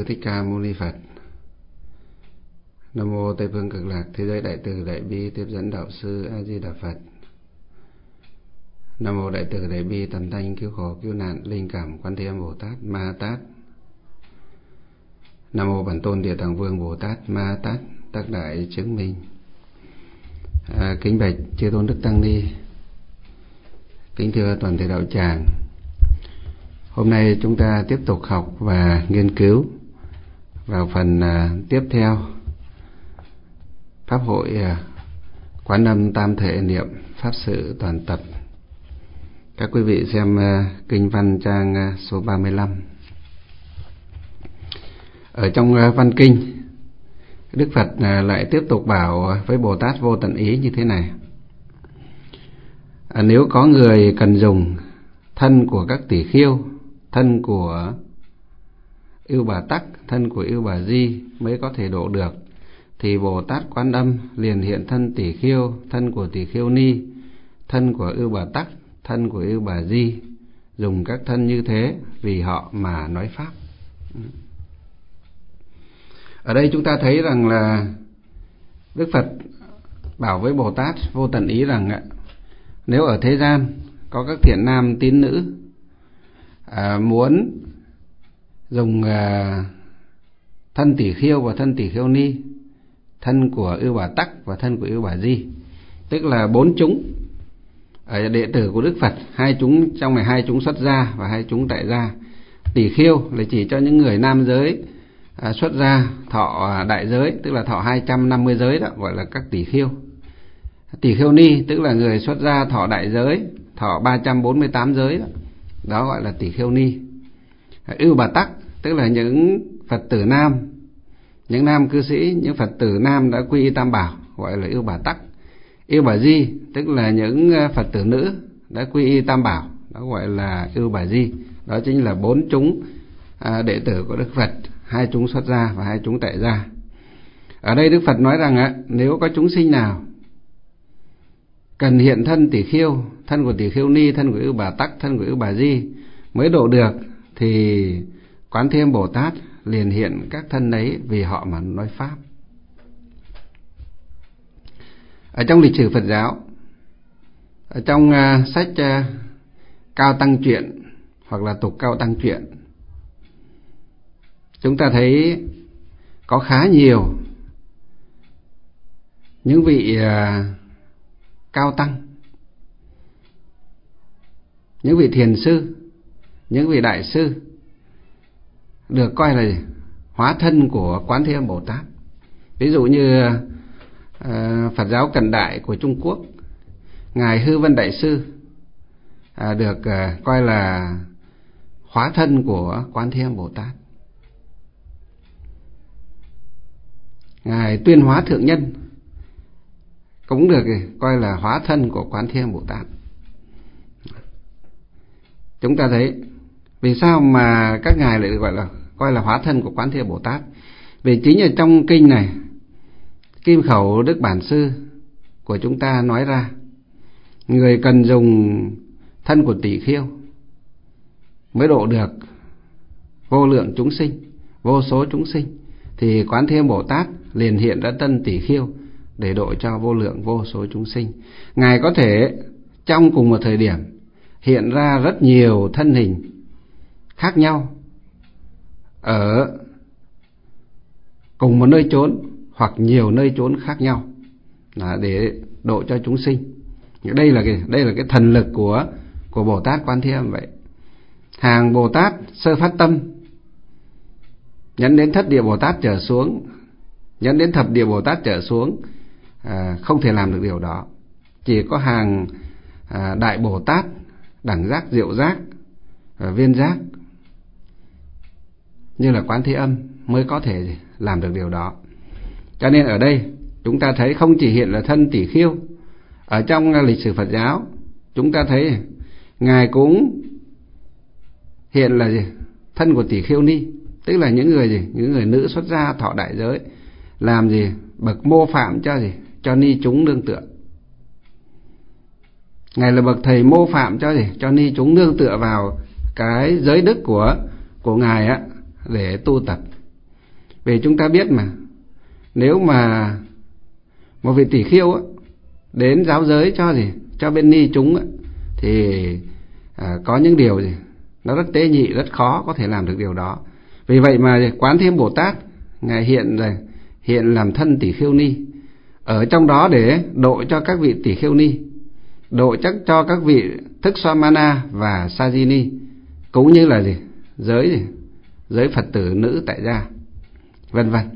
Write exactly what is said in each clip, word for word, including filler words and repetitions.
Thích Ca Mâu Ni Phật. Nam mô Tây Phương Cực Lạc Thế Giới Đại Từ Đại Bi Tiếp Dẫn Đạo Sư A Di Đà Phật. Nam mô Đại Từ Đại Bi Tầm Thanh Cứu Khổ Cứu Nạn Linh Cảm Quan Thế Âm Bồ Tát Ma Tát. Nam mô Bản Tôn Địa Tạng Vương Bồ Tát Ma Tát Tác Đại Chứng Minh. à, Kính bạch chư tôn đức tăng ni, kính thưa toàn thể đạo tràng. Hôm nay chúng ta tiếp tục học và nghiên cứu vào phần à, tiếp theo Pháp hội à, Quán Âm Tam Thể Niệm Pháp Sự Toàn Tập. Các quý vị xem à, kinh văn trang à, số ba mươi lăm. Ở trong à, văn kinh, Đức Phật à, lại tiếp tục bảo với Bồ Tát Vô Tận Ý như thế này. à, Nếu có người cần dùng thân của các tỷ khiêu, thân của Ưu Bà Tắc, thân của Ưu Bà Di mới có thể độ được, thì Bồ Tát Quán Âm liền hiện thân tỷ khiêu, thân của tỷ khiêu ni, thân của Ưu Bà Tắc, thân của Ưu Bà Di, dùng các thân như thế vì họ mà nói pháp. Ở đây chúng ta thấy rằng là Đức Phật bảo với Bồ Tát Vô Tận Ý rằng nếu ở thế gian có các thiện nam tín nữ à, muốn dùng à, thân tỷ khiêu và thân tỷ khiêu ni, thân của Ưu Bà Tắc và thân của Ưu Bà Di, tức là bốn chúng ở đệ tử của Đức Phật, hai chúng trong này hai chúng xuất gia và hai chúng tại gia. Tỷ khiêu là chỉ cho những người nam giới à, xuất gia thọ đại giới, tức là thọ hai trăm năm mươi giới, đó gọi là các tỷ khiêu. Tỷ khiêu ni tức là người xuất gia thọ đại giới, thọ ba trăm bốn mươi tám giới, đó, đó gọi là tỷ khiêu ni. Ưu Bà Tắc tức là những Phật tử nam, những nam cư sĩ, những Phật tử nam đã quy y Tam Bảo, gọi là Ưu Bà Tắc. Ưu Bà Di tức là những Phật tử nữ đã quy y Tam Bảo, đó gọi là Ưu Bà Di. Đó chính là bốn chúng à, đệ tử của Đức Phật, hai chúng xuất gia và hai chúng tại gia. Ở đây Đức Phật nói rằng á, nếu có chúng sinh nào cần hiện thân tỷ khiêu, thân của tỷ khiêu ni, thân của Ưu Bà Tắc, thân của Ưu Bà Di mới độ được, thì Quán Thế Âm Bồ Tát liền hiện các thân ấy vì họ mà nói pháp. Ở trong lịch sử Phật giáo, ở trong uh, sách uh, Cao Tăng Truyện hoặc là Tục Cao Tăng Truyện, chúng ta thấy có khá nhiều những vị uh, cao tăng, những vị thiền sư, những vị đại sư được coi là hóa thân của Quán Thế Âm Bồ Tát. Ví dụ như uh, Phật giáo cận đại của Trung Quốc, Ngài Hư Vân Đại Sư uh, được uh, coi là hóa thân của Quán Thế Âm Bồ Tát. Ngài Tuyên Hóa Thượng Nhân cũng được coi là hóa thân của Quán Thế Âm Bồ Tát. Chúng ta thấy vì sao mà các ngài lại gọi là coi là hóa thân của Quán Thế Âm Bồ Tát? Vì chính ở trong kinh này, Kim Khẩu Đức Bản Sư của chúng ta nói ra, người cần dùng thân của tỷ khiêu mới độ được vô lượng chúng sinh, vô số chúng sinh, thì Quán Thế Âm Bồ Tát liền hiện ra thân tỷ khiêu để độ cho vô lượng vô số chúng sinh. Ngài có thể trong cùng một thời điểm hiện ra rất nhiều thân hình khác nhau ở cùng một nơi chốn hoặc nhiều nơi chốn khác nhau để độ cho chúng sinh. Đây là cái đây là cái thần lực của của Bồ Tát Quán Thế Âm vậy. Hàng Bồ Tát sơ phát tâm nhấn đến thất địa Bồ Tát trở xuống, nhấn đến thập địa Bồ Tát trở xuống à, không thể làm được điều đó. Chỉ có hàng à, đại Bồ Tát đẳng giác, diệu giác và viên giác như là Quán Thế Âm mới có thể làm được điều đó. Cho nên ở đây chúng ta thấy không chỉ hiện là thân tỷ khiêu. Ở trong lịch sử Phật giáo chúng ta thấy Ngài cũng hiện là gì? Thân của tỷ khiêu ni, tức là những người gì? Những người nữ xuất gia thọ đại giới, làm gì? Bậc mô phạm cho gì? Cho ni chúng nương tựa. Ngài là bậc thầy mô phạm cho gì? Cho ni chúng nương tựa vào cái giới đức của của Ngài á để tu tập. Vì chúng ta biết mà, nếu mà một vị tỷ khưu á, đến giáo giới cho gì, cho bên ni chúng á, thì à, có những điều gì nó rất tế nhị, rất khó có thể làm được điều đó. Vì vậy mà Quán Thế Bồ Tát ngài hiện rồi hiện làm thân tỷ khưu ni ở trong đó để độ cho các vị tỷ khưu ni, độ chắc cho các vị thức Samana và Sajini, cũng như là gì giới gì giới Phật tử nữ tại gia, vân vân.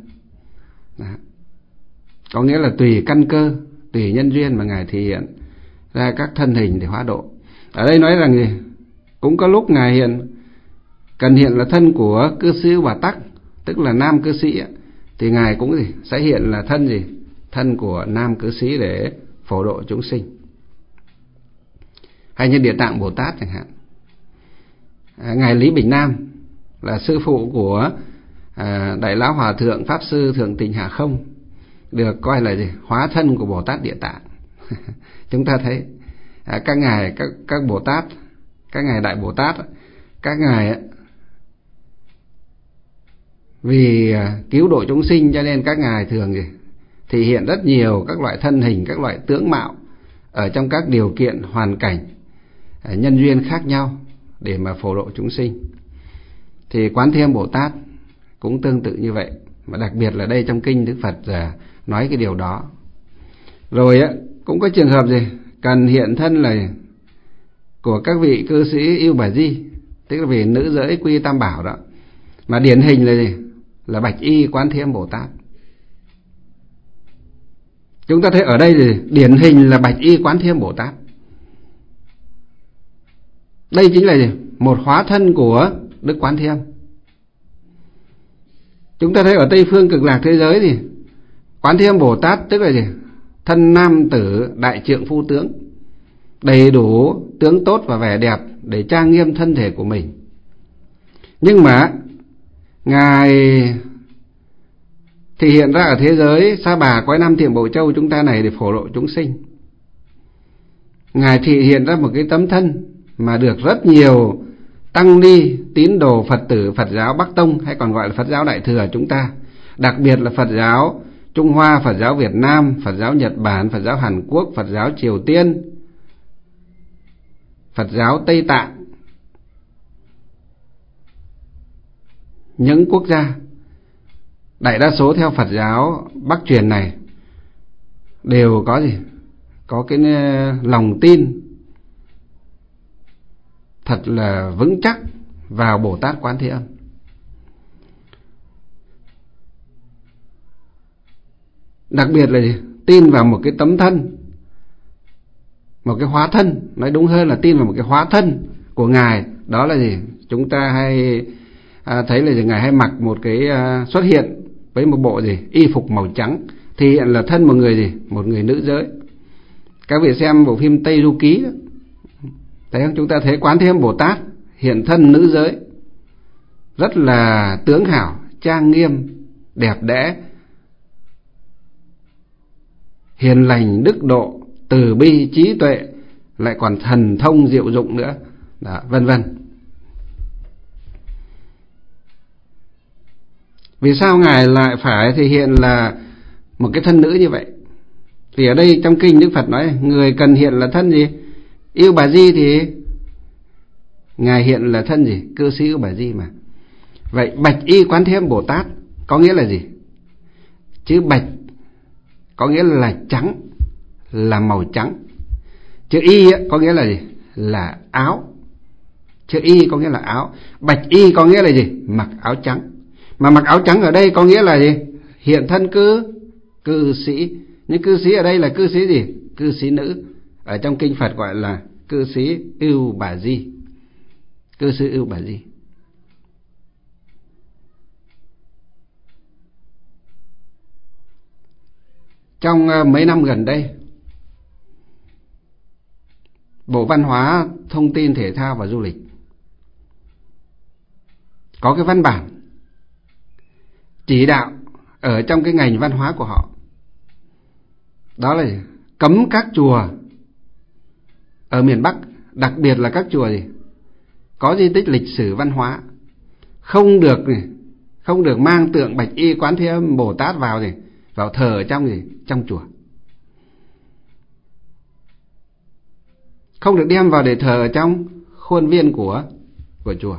Có nghĩa là tùy căn cơ, tùy nhân duyên mà ngài thể hiện ra các thân hình để hóa độ. Ở đây nói rằng gì, cũng có lúc ngài hiện cần hiện là thân của cư sĩ Bà Tắc, tức là nam cư sĩ, thì ngài cũng gì sẽ hiện là thân gì thân của nam cư sĩ để phổ độ chúng sinh. Hay như Địa Tạng Bồ Tát chẳng hạn, à, ngài Lý Bình Nam là sư phụ của à, Đại Lão Hòa Thượng Pháp Sư Thượng Tịnh Hạ Không, được coi là gì hóa thân của Bồ Tát Địa Tạng. Chúng ta thấy à, các ngài các các Bồ Tát, các ngài Đại Bồ Tát, các ngài vì cứu độ chúng sinh cho nên các ngài thường gì thì hiện rất nhiều các loại thân hình, các loại tướng mạo ở trong các điều kiện hoàn cảnh nhân duyên khác nhau để mà phổ độ chúng sinh. Thì Quán Thế Bồ Tát cũng tương tự như vậy, mà đặc biệt là đây trong kinh Đức Phật nói cái điều đó. Rồi á, cũng có trường hợp gì cần hiện thân là của các vị cư sĩ Yêu Bà Di, tức là vì nữ giới quy tam bảo đó, mà điển hình là gì là Bạch Y Quán Thế Bồ Tát. Chúng ta thấy ở đây thì điển hình là Bạch Y Quán Thế Bồ Tát. Đây chính là gì một hóa thân của Đức Quán Thế Âm. Chúng ta thấy ở Tây Phương Cực Lạc thế giới thì Quán Thế Âm Bồ Tát tức là gì thân nam tử đại trượng phu tướng, đầy đủ tướng tốt và vẻ đẹp để trang nghiêm thân thể của mình. Nhưng mà ngài thì hiện ra ở thế giới Sa Bà Quái Nam Thiểm Bộ Châu chúng ta này để phổ độ chúng sinh. Ngài thì hiện ra một cái tấm thân mà được rất nhiều tăng ni tín đồ Phật tử Phật giáo Bắc Tông, hay còn gọi là Phật giáo Đại Thừa chúng ta, đặc biệt là Phật giáo Trung Hoa, Phật giáo Việt Nam, Phật giáo Nhật Bản, Phật giáo Hàn Quốc, Phật giáo Triều Tiên, Phật giáo Tây Tạng, những quốc gia đại đa số theo Phật giáo Bắc truyền này đều có gì có cái lòng tin thật là vững chắc vào Bồ Tát Quán Thế Âm. Đặc biệt là gì? Tin vào một cái tấm thân, một cái hóa thân, nói đúng hơn là tin vào một cái hóa thân của ngài. Đó là gì? Chúng ta hay à, thấy là gì? Ngài hay mặc một cái à, xuất hiện với một bộ gì y phục màu trắng, thì hiện là thân một người gì một người nữ giới. Các vị xem bộ phim Tây Du Ký đó, thấy không? Chúng ta thấy Quán Thế Âm Bồ Tát hiện thân nữ giới, rất là tướng hảo, trang nghiêm, đẹp đẽ, hiền lành, đức độ, từ bi, trí tuệ, lại còn thần thông diệu dụng nữa, đó, vân vân. Vì sao ngài lại phải thể hiện là một cái thân nữ như vậy? Vì ở đây trong kinh Đức Phật nói người cần hiện là thân gì? Yêu Bà Di, thì ngài hiện là thân gì? Cư sĩ Yêu Bà Di mà. Vậy Bạch Y Quán Thế Âm Bồ Tát có nghĩa là gì? Chữ bạch có nghĩa là trắng, là màu trắng. Chữ Y có nghĩa là gì? Là áo. Chữ Y có nghĩa là áo. Bạch Y có nghĩa là gì? Mặc áo trắng. Mà mặc áo trắng ở đây có nghĩa là gì? Hiện thân cư cư sĩ. Nhưng cư sĩ ở đây là cư sĩ gì? Cư sĩ nữ. Ở trong kinh Phật gọi là cư sĩ Ưu Bà Di. Cư sĩ Ưu Bà Di. Trong mấy năm gần đây, Bộ Văn hóa, Thông tin, Thể thao và Du lịch có cái văn bản chỉ đạo ở trong cái ngành văn hóa của họ, đó là cấm các chùa ở miền Bắc, đặc biệt là các chùa gì có di tích lịch sử văn hóa, không được không được mang tượng Bạch Y Quán Thế Âm Bồ Tát vào gì, vào thờ ở trong gì, trong chùa. Không được đem vào để thờ ở trong khuôn viên của của chùa.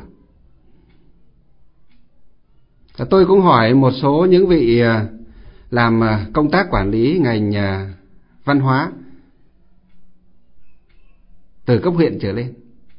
Tôi cũng hỏi một số những vị làm công tác quản lý ngành văn hóa từ cấp huyện trở lên.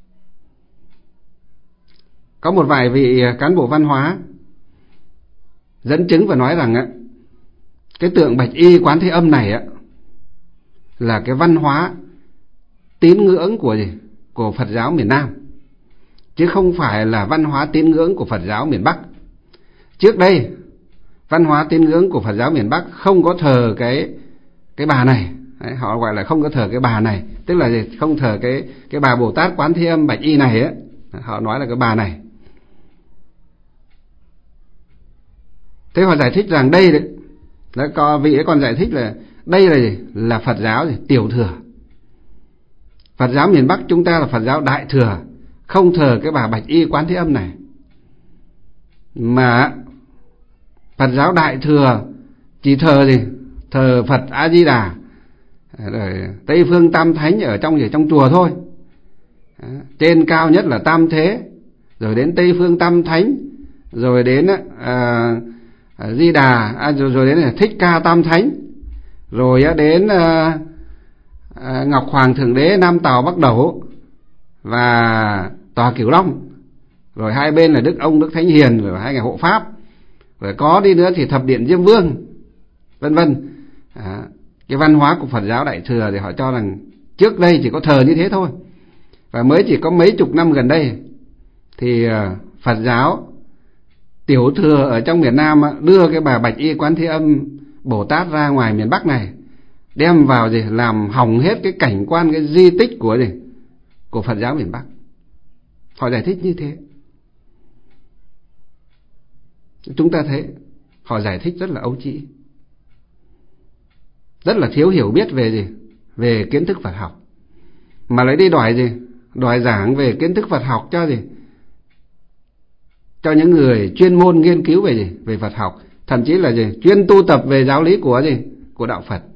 Có một vài vị cán bộ văn hóa dẫn chứng và nói rằng cái tượng Bạch Y Quán Thế Âm này là cái văn hóa tín ngưỡng của gì? Của Phật giáo miền Nam, chứ không phải là văn hóa tín ngưỡng của Phật giáo miền Bắc. Trước đây văn hóa tín ngưỡng của Phật giáo miền Bắc không có thờ cái cái bà này. Đấy, họ gọi là không có thờ cái bà này, tức là gì? Không thờ cái cái bà Bồ Tát Quán Thế Âm Bạch Y này ấy. Họ nói là cái bà này. Thế họ giải thích rằng đây đấy, đấy có vị ấy còn giải thích là đây là gì? Là Phật giáo gì? Tiểu thừa. Phật giáo miền Bắc chúng ta là Phật giáo đại thừa, không thờ cái bà Bạch Y Quán Thế Âm này. Mà Phật giáo đại thừa chỉ thờ gì? Thờ Phật A Di Đà, rồi Tây Phương Tam Thánh ở trong gì? Trong chùa thôi. Trên cao nhất là Tam Thế, rồi đến Tây Phương Tam Thánh, rồi đến à, Di Đà, à, rồi, rồi đến là Thích Ca Tam Thánh, rồi đến à, à, Ngọc Hoàng Thượng Đế, Nam Tào Bắc Đẩu và Tòa Cửu Long, rồi hai bên là Đức Ông, Đức Thánh Hiền, rồi hai ngày hộ pháp, rồi có đi nữa thì Thập Điện Diêm Vương, vân vân. À, cái văn hóa của Phật giáo đại thừa thì họ cho rằng trước đây chỉ có thờ như thế thôi, và mới chỉ có mấy chục năm gần đây thì Phật giáo tiểu thừa ở trong miền Nam đưa cái bà Bạch Y Quán Thế Âm Bồ Tát ra ngoài miền Bắc này, đem vào gì làm hỏng hết cái cảnh quan, cái di tích của gì của Phật giáo miền Bắc. Họ giải thích như thế. Chúng ta thấy họ giải thích rất là ấu trĩ, rất là thiếu hiểu biết về gì, về kiến thức Phật học, mà lại đi đòi gì, đòi giảng về kiến thức Phật học cho gì, cho những người chuyên môn nghiên cứu về gì, về Phật học, thậm chí là gì, chuyên tu tập về giáo lý của gì, của đạo Phật.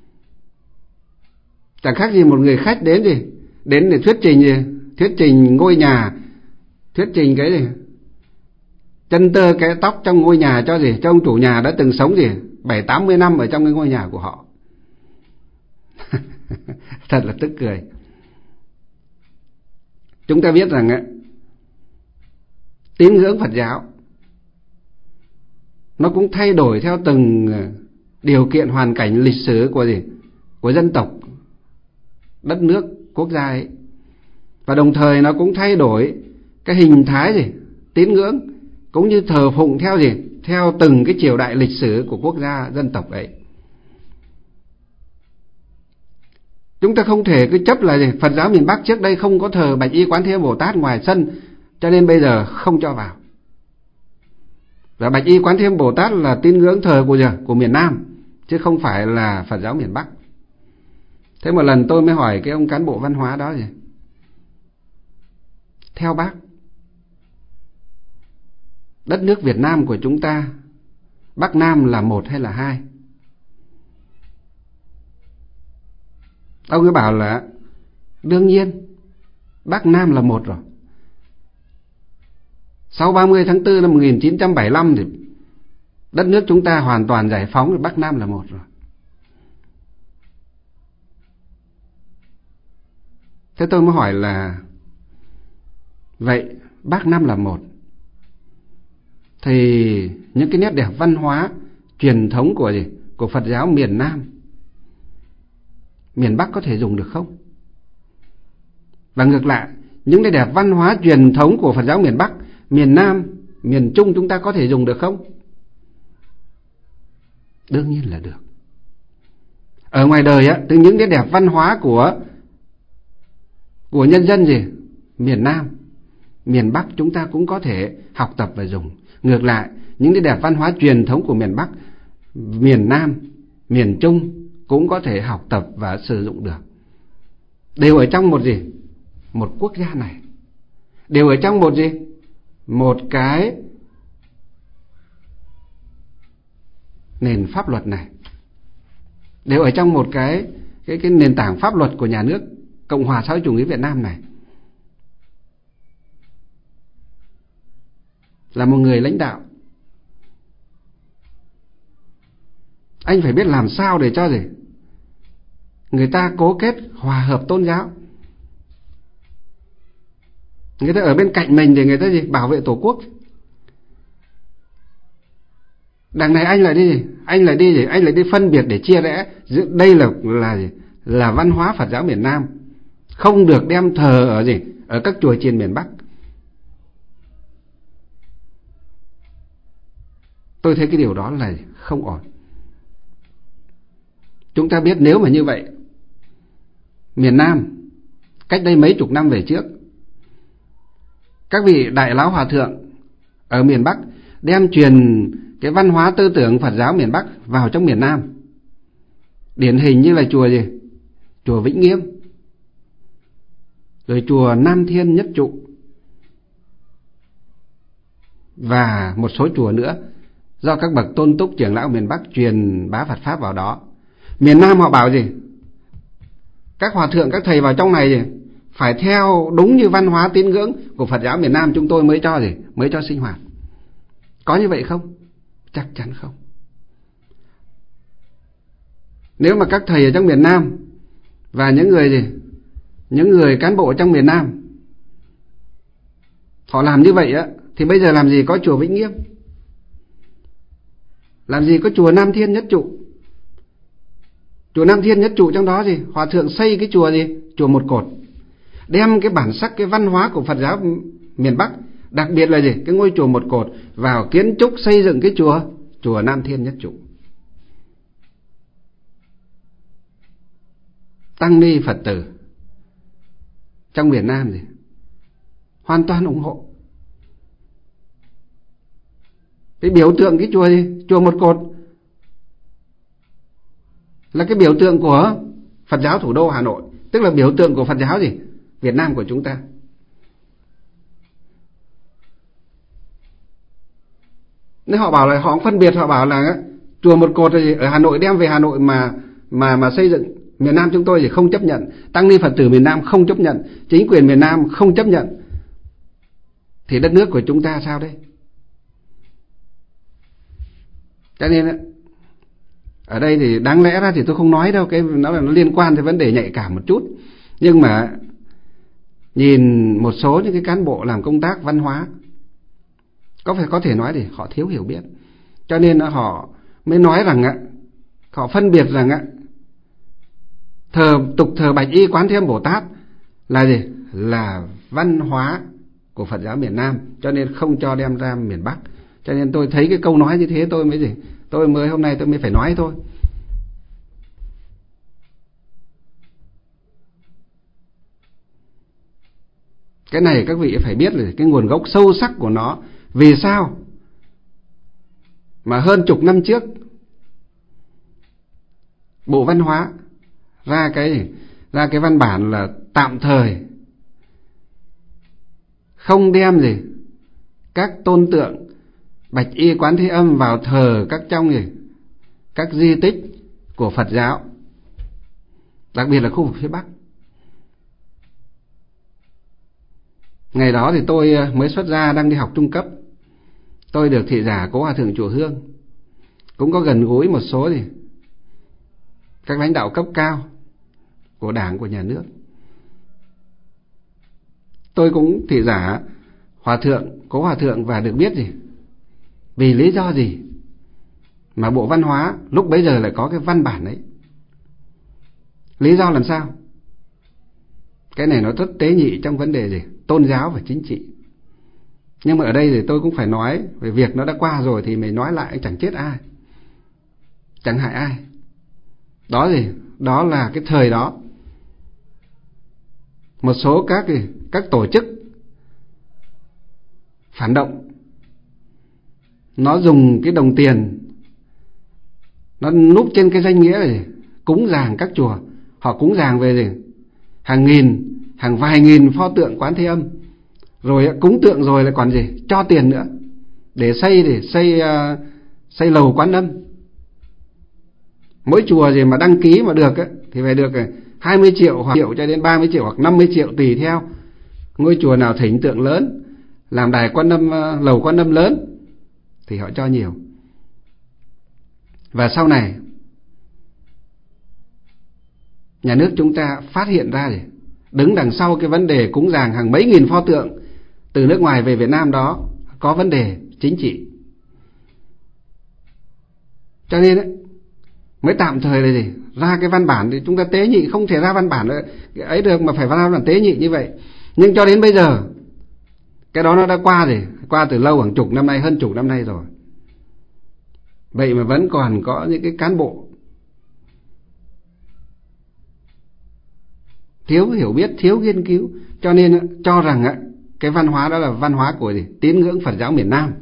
Chẳng khác gì một người khách đến gì, đến để thuyết trình gì, thuyết trình ngôi nhà, thuyết trình cái gì, chân tơ cái tóc trong ngôi nhà cho gì, cho ông chủ nhà đã từng sống gì bảy tám mươi năm ở trong cái ngôi nhà của họ. Thật là tức cười. Chúng ta biết rằng ấy, tín ngưỡng Phật giáo nó cũng thay đổi theo từng điều kiện hoàn cảnh lịch sử của gì, của dân tộc, đất nước, quốc gia ấy. Và đồng thời nó cũng thay đổi cái hình thái gì, tín ngưỡng cũng như thờ phụng theo gì, theo từng cái triều đại lịch sử của quốc gia dân tộc ấy. Chúng ta không thể cứ chấp là gì, Phật giáo miền Bắc trước đây không có thờ Bạch Y Quán Thế Âm Bồ Tát ngoài sân, cho nên bây giờ không cho vào. Và Bạch Y Quán Thế Âm Bồ Tát là tín ngưỡng thờ của giờ của miền Nam, chứ không phải là Phật giáo miền Bắc. Thế một lần tôi mới hỏi cái ông cán bộ văn hóa đó gì, theo bác, đất nước Việt Nam của chúng ta, Bắc Nam là một hay là hai? Ông ấy bảo là đương nhiên Bắc Nam là một rồi. Sau ba mươi tháng tư năm một nghìn chín trăm bảy mươi lăm thì đất nước chúng ta hoàn toàn giải phóng rồi, Bắc Nam là một rồi. Thế tôi mới hỏi là vậy Bắc Nam là một thì những cái nét đẹp văn hóa truyền thống của gì, của Phật giáo miền Nam, miền Bắc có thể dùng được không? Và ngược lại, những cái đẹp văn hóa truyền thống của Phật giáo miền Bắc, miền Nam, miền Trung chúng ta có thể dùng được không? Đương nhiên là được. Ở ngoài đời á, từ những cái đẹp văn hóa của của nhân dân gì, miền Nam, miền Bắc chúng ta cũng có thể học tập và dùng. Ngược lại, những cái đẹp văn hóa truyền thống của miền Bắc, miền Nam, miền Trung cũng có thể học tập và sử dụng được. Đều ở trong một gì? Một quốc gia này. Đều ở trong một gì? Một cái nền pháp luật này, đều ở trong một cái cái cái nền tảng pháp luật của nhà nước Cộng hòa xã hội chủ nghĩa Việt Nam này. Là một người lãnh đạo, anh phải biết làm sao để cho gì người ta cố kết hòa hợp tôn giáo, người ta ở bên cạnh mình để người ta gì bảo vệ tổ quốc. Đằng này anh lại đi gì anh lại đi gì anh lại đi phân biệt để chia rẽ. Đây là là gì là văn hóa Phật giáo miền Nam, không được đem thờ ở gì ở các chùa chiền miền Bắc. Tôi thấy cái điều đó là không ổn. Chúng ta biết nếu mà như vậy, miền Nam cách đây mấy chục năm về trước, các vị đại lão hòa thượng ở miền Bắc đem truyền cái văn hóa tư tưởng Phật giáo miền Bắc vào trong miền Nam. Điển hình như là chùa gì? Chùa Vĩnh Nghiêm, rồi chùa Nam Thiên Nhất Trụ, và một số chùa nữa do các bậc tôn túc trưởng lão miền Bắc truyền bá Phật pháp vào đó. Miền Nam họ bảo gì? Các hòa thượng, các thầy vào trong này gì? Phải theo đúng như văn hóa tín ngưỡng của Phật giáo miền Nam chúng tôi mới cho gì? Mới cho sinh hoạt. Có như vậy không? Chắc chắn không. Nếu mà các thầy ở trong miền Nam và những người gì? Những người cán bộ trong miền Nam họ làm như vậy á, thì bây giờ làm gì có chùa Vĩnh Nghiêm, làm gì có chùa Nam Thiên Nhất Trụ. Chùa Nam Thiên Nhất Trụ trong đó gì? Hòa thượng xây cái chùa gì? Chùa một cột, đem cái bản sắc, cái văn hóa của Phật giáo miền Bắc, đặc biệt là gì? Cái ngôi chùa một cột vào kiến trúc xây dựng cái chùa Chùa Nam Thiên Nhất Trụ. Tăng ni Phật tử trong miền Nam gì? Hoàn toàn ủng hộ. Cái biểu tượng cái chùa gì? Chùa một cột là cái biểu tượng của Phật giáo thủ đô Hà Nội, tức là biểu tượng của Phật giáo gì? Việt Nam của chúng ta. Nếu họ bảo là họ phân biệt, họ bảo là chùa một cột gì? Ở Hà Nội đem về Hà Nội mà mà mà xây dựng. Miền Nam chúng tôi thì không chấp nhận, tăng ni Phật tử miền Nam không chấp nhận, chính quyền miền Nam không chấp nhận, thì đất nước của chúng ta sao đây? Cho nên ở đây thì đáng lẽ ra thì tôi không nói đâu, cái nó là nó liên quan tới vấn đề nhạy cảm một chút, nhưng mà nhìn một số những cái cán bộ làm công tác văn hóa, có phải có thể nói thì họ thiếu hiểu biết, cho nên họ mới nói rằng ạ, họ phân biệt rằng ạ, thờ tục thờ Bạch Y Quán Thế Âm Bồ Tát là gì? Là văn hóa của Phật giáo miền Nam, cho nên không cho đem ra miền Bắc. Cho nên tôi thấy cái câu nói như thế tôi mới gì? Tôi mới hôm nay tôi mới phải nói thôi. Cái này các vị phải biết là cái nguồn gốc sâu sắc của nó. Vì sao mà hơn chục năm trước Bộ Văn hóa ra cái ra cái văn bản là tạm thời không đem gì các tôn tượng Bạch Y Quán Thế Âm vào thờ các trong gì các di tích của Phật giáo, đặc biệt là khu vực phía Bắc. Ngày đó thì tôi mới xuất gia, đang đi học trung cấp. Tôi được thị giả Cố Hòa Thượng Chùa Hương, cũng có gần gũi một số gì các lãnh đạo cấp cao của Đảng, của nhà nước. Tôi cũng thị giả Hòa Thượng Cố Hòa Thượng và được biết gì vì lý do gì mà Bộ Văn hóa lúc bấy giờ lại có cái văn bản ấy. Lý do làm sao? Cái này nó rất tế nhị trong vấn đề gì? Tôn giáo và chính trị. Nhưng mà ở đây thì tôi cũng phải nói, về việc nó đã qua rồi thì mình nói lại chẳng chết ai, chẳng hại ai. Đó gì? Đó là cái thời đó một số các các tổ chức phản động nó dùng cái đồng tiền, nó núp trên cái danh nghĩa này cúng dường các chùa. Họ cúng dường về gì? Hàng nghìn, hàng vài nghìn pho tượng Quán Thế Âm. Rồi cúng tượng rồi lại còn gì? Cho tiền nữa để xây để xây uh, xây lầu Quán Âm. Mỗi chùa gì mà đăng ký mà được ấy, thì phải được hai mươi triệu hoặc triệu cho đến ba mươi triệu hoặc năm mươi triệu tùy theo. Ngôi chùa nào thỉnh tượng lớn, làm đài Quan Âm, lầu Quan Âm lớn thì họ cho nhiều. Và sau này nhà nước chúng ta phát hiện ra gì? Đứng đằng sau cái vấn đề cúng dường hàng mấy nghìn pho tượng từ nước ngoài về Việt Nam đó có vấn đề chính trị. Cho nên ấy, mới tạm thời là gì? Ra cái văn bản thì chúng ta tế nhị, không thể ra văn bản ấy được mà phải ra văn bản tế nhị như vậy. Nhưng cho đến bây giờ cái đó nó đã qua rồi, qua từ lâu, hàng chục năm nay, hơn chục năm nay rồi. Vậy mà vẫn còn có những cái cán bộ thiếu hiểu biết, thiếu nghiên cứu, cho nên cho rằng cái văn hóa đó là văn hóa của gì? Tín ngưỡng Phật giáo miền Nam.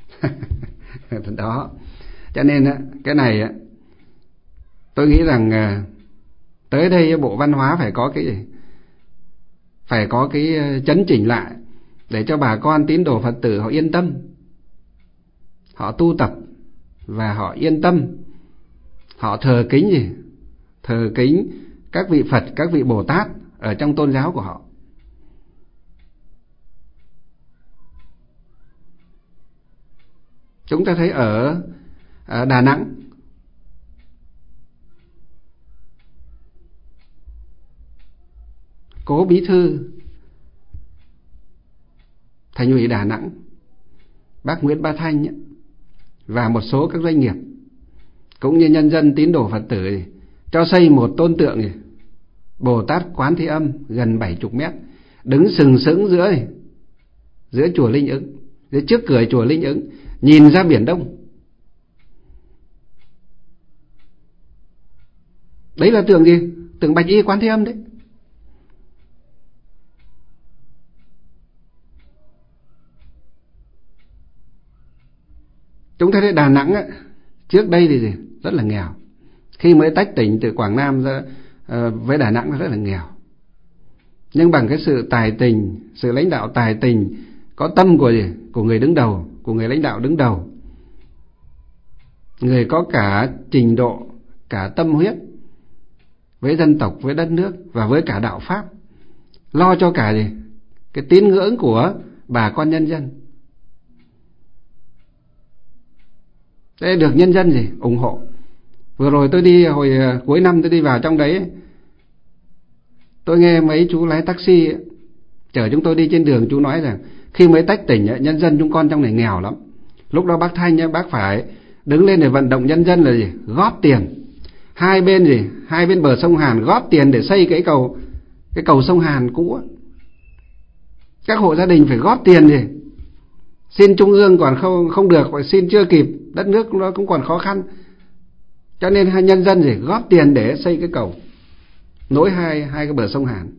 Đó. Cho nên cái này tôi nghĩ rằng tới đây Bộ Văn hóa phải có cái gì? Phải có cái chấn chỉnh lại để cho bà con tín đồ Phật tử họ yên tâm, họ tu tập và họ yên tâm, họ thờ kính gì? Thờ kính các vị Phật, các vị Bồ Tát ở trong tôn giáo của họ. Chúng ta thấy ở, ở Đà Nẵng, cố bí thư Thành ủy Đà Nẵng bác Nguyễn Bá Thanh ấy, và một số các doanh nghiệp cũng như nhân dân tín đồ Phật tử ấy, cho xây một tôn tượng ấy, Bồ Tát Quán Thế Âm gần bảy mươi mét, đứng sừng sững giữa giữa chùa Linh Ứng, giữa trước cửa chùa Linh Ứng, nhìn ra Biển Đông. Đấy là tượng gì? Tượng Bạch Y Quán Thế Âm đấy. Chúng ta thấy Đà Nẵng ấy, trước đây thì gì? Rất là nghèo. Khi mới tách tỉnh từ Quảng Nam ra uh, với Đà Nẵng rất là nghèo. Nhưng bằng cái sự tài tình, sự lãnh đạo tài tình, có tâm của gì? Của người đứng đầu, của người lãnh đạo đứng đầu, người có cả trình độ, cả tâm huyết với dân tộc, với đất nước và với cả đạo pháp, lo cho cả gì? Cái tín ngưỡng của bà con nhân dân. Thế được nhân dân gì? Ủng hộ. Vừa rồi tôi đi, hồi cuối năm tôi đi vào trong đấy, tôi nghe mấy chú lái taxi chở chúng tôi đi trên đường, chú nói rằng khi mới tách tỉnh nhân dân chúng con trong này nghèo lắm. Lúc đó bác Thanh bác phải đứng lên để vận động nhân dân là gì? Góp tiền. Hai bên gì? Hai bên bờ sông Hàn góp tiền để xây cái cầu cái cầu sông Hàn cũ. Các hộ gia đình phải góp tiền gì? Xin trung ương còn không không được, phải xin chưa kịp, đất nước nó cũng còn khó khăn. Cho nên hai nhân dân gì? Góp tiền để xây cái cầu nối hai hai cái bờ sông Hàn.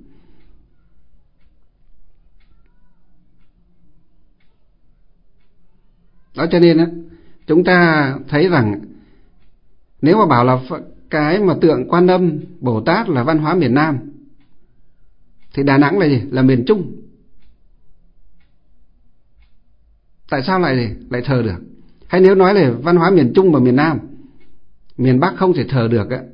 Đó, cho nên á, chúng ta thấy rằng nếu mà bảo là cái mà tượng Quan Âm, Bồ Tát là văn hóa miền Nam, thì Đà Nẵng là gì? Là miền Trung. Tại sao lại gì? Lại thờ được? Hay nếu nói là văn hóa miền Trung và miền Nam, miền Bắc không thể thờ được á,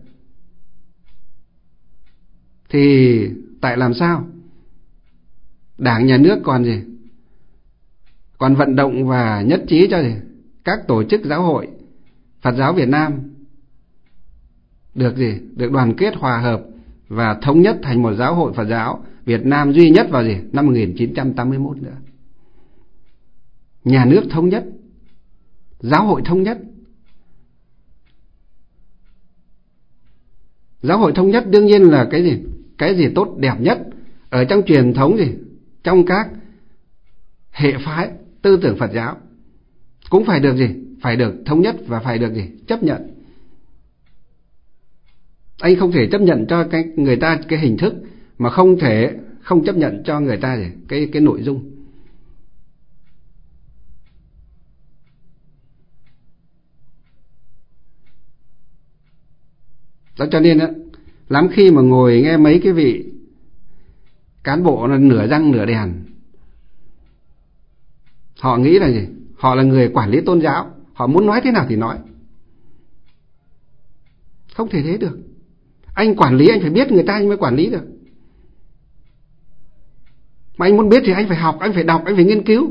thì tại làm sao Đảng nhà nước còn gì? Còn vận động và nhất trí cho gì? Các tổ chức giáo hội Phật giáo Việt Nam được gì? Được đoàn kết, hòa hợp và thống nhất thành một giáo hội Phật giáo Việt Nam duy nhất vào gì? Năm một nghìn chín trăm tám mươi mốt nữa. Nhà nước thống nhất, giáo hội thống nhất. Giáo hội thống nhất đương nhiên là cái gì? Cái gì tốt đẹp nhất ở trong truyền thống gì? Trong các hệ phái tư tưởng Phật giáo cũng phải được gì? Phải được thống nhất và phải được gì? Chấp nhận. Anh không thể chấp nhận cho cái người ta cái hình thức mà không thể không chấp nhận cho người ta gì? Cái cái nội dung. Đó, cho nên á, lắm khi mà ngồi nghe mấy cái vị cán bộ là nửa răng nửa đèn, họ nghĩ là gì? Họ là người quản lý tôn giáo, họ muốn nói thế nào thì nói. Không thể thế được. Anh quản lý anh phải biết người ta anh mới quản lý được. Mà anh muốn biết thì anh phải học, anh phải đọc, anh phải nghiên cứu.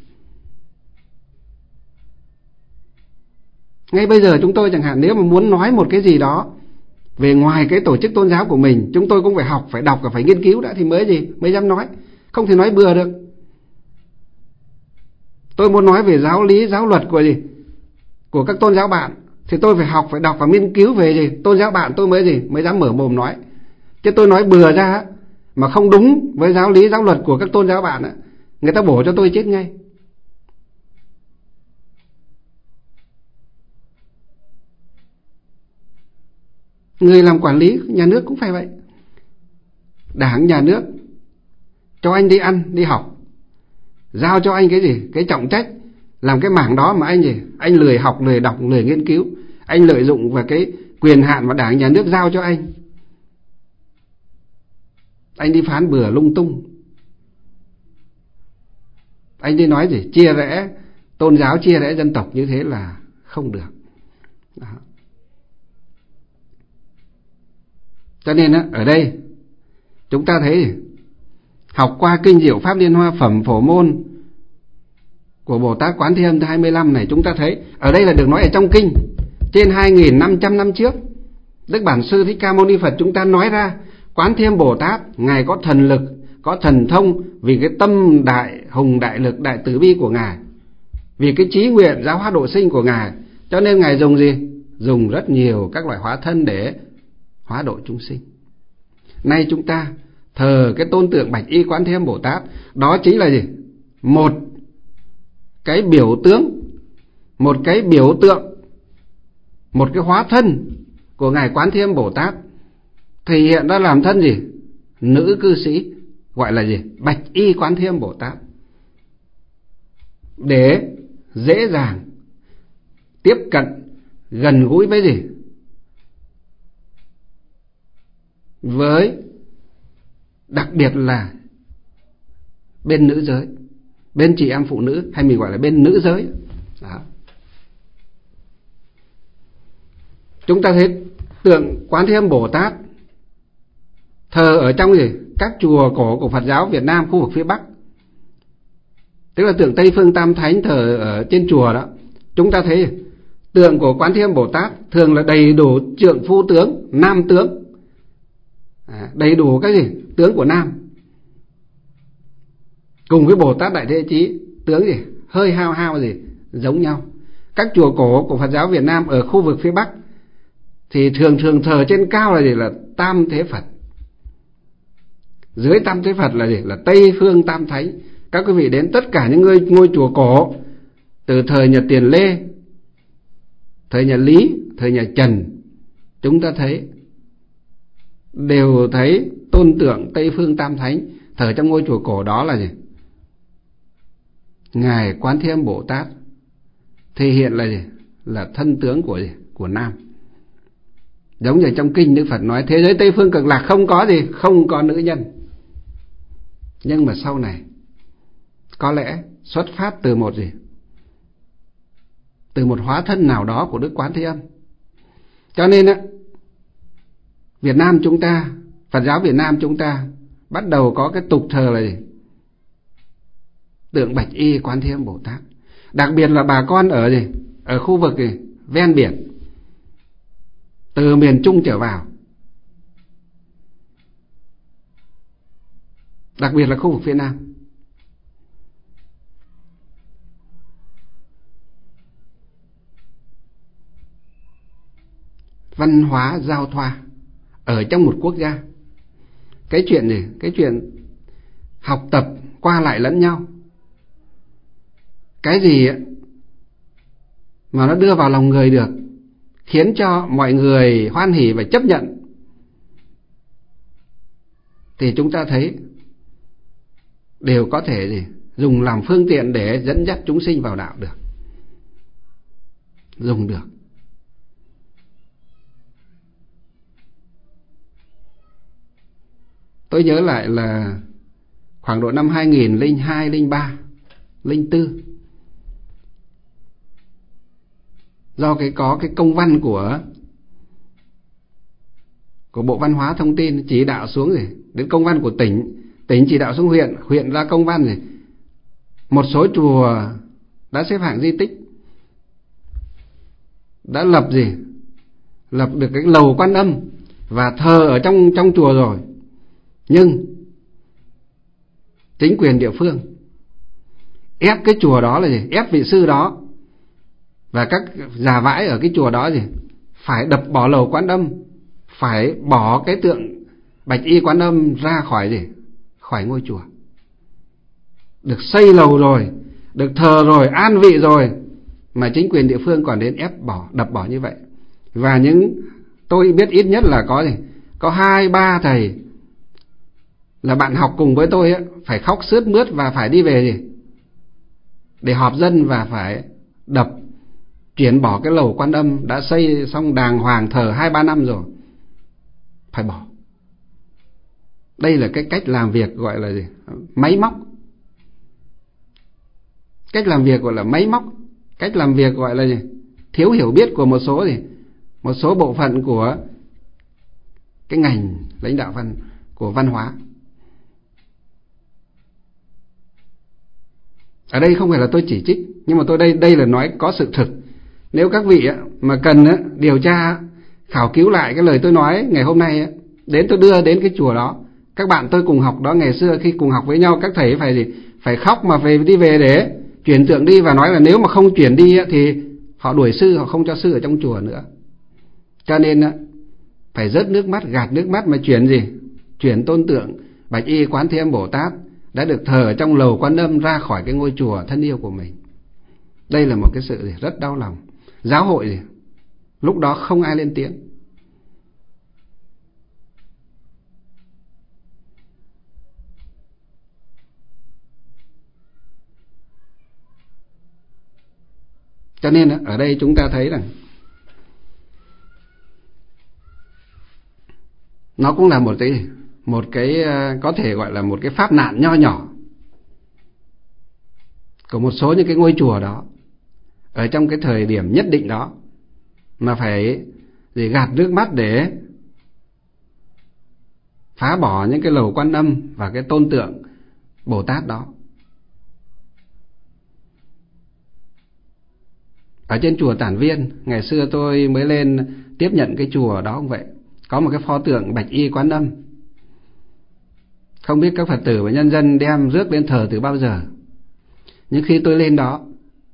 Ngay bây giờ chúng tôi chẳng hạn, nếu mà muốn nói một cái gì đó về ngoài cái tổ chức tôn giáo của mình, chúng tôi cũng phải học, phải đọc và phải nghiên cứu đã thì mới gì, mới dám nói. Không thể nói bừa được. Tôi muốn nói về giáo lý, giáo luật của gì, của các tôn giáo bạn, thì tôi phải học, phải đọc và nghiên cứu về gì, tôn giáo bạn tôi mới gì, mới dám mở mồm nói. Chứ tôi nói bừa ra mà không đúng với giáo lý, giáo luật của các tôn giáo bạn, người ta bổ cho tôi chết ngay. Người làm quản lý nhà nước cũng phải vậy. Đảng nhà nước cho anh đi ăn, đi học, giao cho anh cái gì, cái trọng trách làm cái mảng đó mà anh gì, anh lười học, lười đọc, lười nghiên cứu, anh lợi dụng vào cái quyền hạn mà đảng nhà nước giao cho anh, anh đi phán bừa lung tung, anh đi nói gì chia rẽ tôn giáo, chia rẽ dân tộc, như thế là không được. Đó. Cho nên á, ở đây chúng ta thấy học qua kinh Diệu Pháp Liên Hoa Phẩm Phổ Môn của Bồ Tát Quán Thế Âm thứ hai mươi lăm này, chúng ta thấy ở đây là được nói ở trong kinh trên hai nghìn năm trăm năm trước. Đức Bản Sư Thích Ca Mâu Ni Phật chúng ta nói ra, Quán Thế Âm Bồ Tát ngài có thần lực, có thần thông vì cái tâm đại hùng, đại lực, đại từ bi của ngài, vì cái chí nguyện giáo hóa độ sinh của ngài, cho nên ngài dùng gì, dùng rất nhiều các loại hóa thân để hóa độ chúng sinh. Nay chúng ta thờ cái tôn tượng Bạch Y Quán Thế Âm Bồ Tát, đó chính là gì, một cái biểu tướng, một cái biểu tượng, một cái hóa thân của ngài Quán Thế Âm Bồ Tát, thể hiện ra làm thân gì, nữ cư sĩ, gọi là gì, Bạch Y Quán Thế Âm Bồ Tát, để dễ dàng tiếp cận, gần gũi với gì, với đặc biệt là bên nữ giới, bên chị em phụ nữ, hay mình gọi là bên nữ giới. Đó. Chúng ta thấy tượng Quán Thế Âm Bồ Tát thờ ở trong gì, các chùa cổ của Phật giáo Việt Nam khu vực phía Bắc, tức là tượng Tây Phương Tam Thánh thờ ở trên chùa đó. Chúng ta thấy tượng của Quán Thế Âm Bồ Tát thường là đầy đủ trượng phu tướng, nam tướng, à, đầy đủ cái gì, tướng của nam, cùng với Bồ Tát Đại Thế Chí tướng gì, hơi hao hao gì, giống nhau. Các chùa cổ của Phật giáo Việt Nam ở khu vực phía Bắc thì thường thường thờ trên cao là gì, là Tam Thế Phật, dưới Tam Thế Phật là gì, là Tây Phương Tam Thánh. Các quý vị đến tất cả những ngôi, ngôi chùa cổ từ thời nhà Tiền Lê, thời nhà Lý, thời nhà Trần, chúng ta thấy đều thấy tôn tượng Tây Phương Tam Thánh thờ trong ngôi chùa cổ đó là gì, ngài Quán Thế Âm Bồ Tát thể hiện là gì, là thân tướng của gì, của nam. Giống như trong kinh Đức Phật nói thế giới Tây Phương Cực Lạc không có gì, không có nữ nhân. Nhưng mà sau này có lẽ xuất phát từ một gì, từ một hóa thân nào đó của Đức Quán Thế Âm. Cho nên á, Việt Nam chúng ta, Phật giáo Việt Nam chúng ta bắt đầu có cái tục thờ là gì, tượng Bạch Y Quán Thế Âm Bồ Tát. Đặc biệt là bà con ở gì, ở khu vực gì, ven biển, từ miền Trung trở vào, đặc biệt là khu vực phía Nam. Văn hóa giao thoa ở trong một quốc gia, cái chuyện gì, cái chuyện học tập qua lại lẫn nhau, cái gì mà nó đưa vào lòng người được, khiến cho mọi người hoan hỉ và chấp nhận, thì chúng ta thấy đều có thể gì, dùng làm phương tiện để dẫn dắt chúng sinh vào đạo được, dùng được. Tôi nhớ lại là khoảng độ năm hai nghìn lẻ hai, lẻ ba, lẻ bốn, do cái có cái công văn của của Bộ Văn hóa Thông tin chỉ đạo xuống gì, đến công văn của tỉnh, tỉnh chỉ đạo xuống huyện, huyện ra công văn gì, một số chùa đã xếp hạng di tích, đã lập gì, lập được cái lầu Quan Âm và thờ ở trong trong chùa rồi, nhưng chính quyền địa phương ép cái chùa đó là gì, ép vị sư đó và các già vãi ở cái chùa đó gì phải đập bỏ lầu Quan Âm, phải bỏ cái tượng Bạch Y Quan Âm ra khỏi gì, khỏi ngôi chùa. Được xây lầu rồi, được thờ rồi, an vị rồi, mà chính quyền địa phương còn đến ép bỏ, đập bỏ như vậy. Và những tôi biết ít nhất là có gì, có hai ba thầy là bạn học cùng với tôi ấy, phải khóc sướt mướt và phải đi về gì để họp dân và phải đập, chuyển bỏ cái lầu Quan Âm đã xây xong đàng hoàng thờ hai ba năm rồi, phải bỏ. Đây là cái cách làm việc gọi là gì, máy móc. Cách làm việc gọi là máy móc, cách làm việc gọi là gì, thiếu hiểu biết của một số gì, một số bộ phận của cái ngành lãnh đạo văn của văn hóa. Ở đây không phải là tôi chỉ trích, nhưng mà tôi đây đây là nói có sự thực. Nếu các vị mà cần điều tra khảo cứu lại cái lời tôi nói ngày hôm nay, đến tôi đưa đến cái chùa đó, các bạn tôi cùng học đó ngày xưa khi cùng học với nhau, các thầy phải gì, phải khóc mà về đi về để chuyển tượng đi, và nói là nếu mà không chuyển đi thì họ đuổi sư, họ không cho sư ở trong chùa nữa. Cho nên phải rớt nước mắt, gạt nước mắt mà chuyển gì, chuyển tôn tượng Bạch Y Quán Thế Âm Bồ Tát đã được thờ trong lầu Quan Âm ra khỏi cái ngôi chùa thân yêu của mình. Đây là một cái sự gì rất đau lòng. Giáo hội gì lúc đó không ai lên tiếng. Cho nên ở đây chúng ta thấy rằng nó cũng là một cái một cái có thể gọi là một cái pháp nạn nho nhỏ của một số những cái ngôi chùa đó ở trong cái thời điểm nhất định đó, mà phải để gạt nước mắt để phá bỏ những cái lầu Quan Âm và cái tôn tượng Bồ Tát đó. Ở trên chùa Tản Viên, ngày xưa tôi mới lên tiếp nhận cái chùa đó cũng vậy, có một cái pho tượng Bạch Y Quán Âm. Không biết các Phật tử và nhân dân đem rước lên thờ từ bao giờ, nhưng khi tôi lên đó,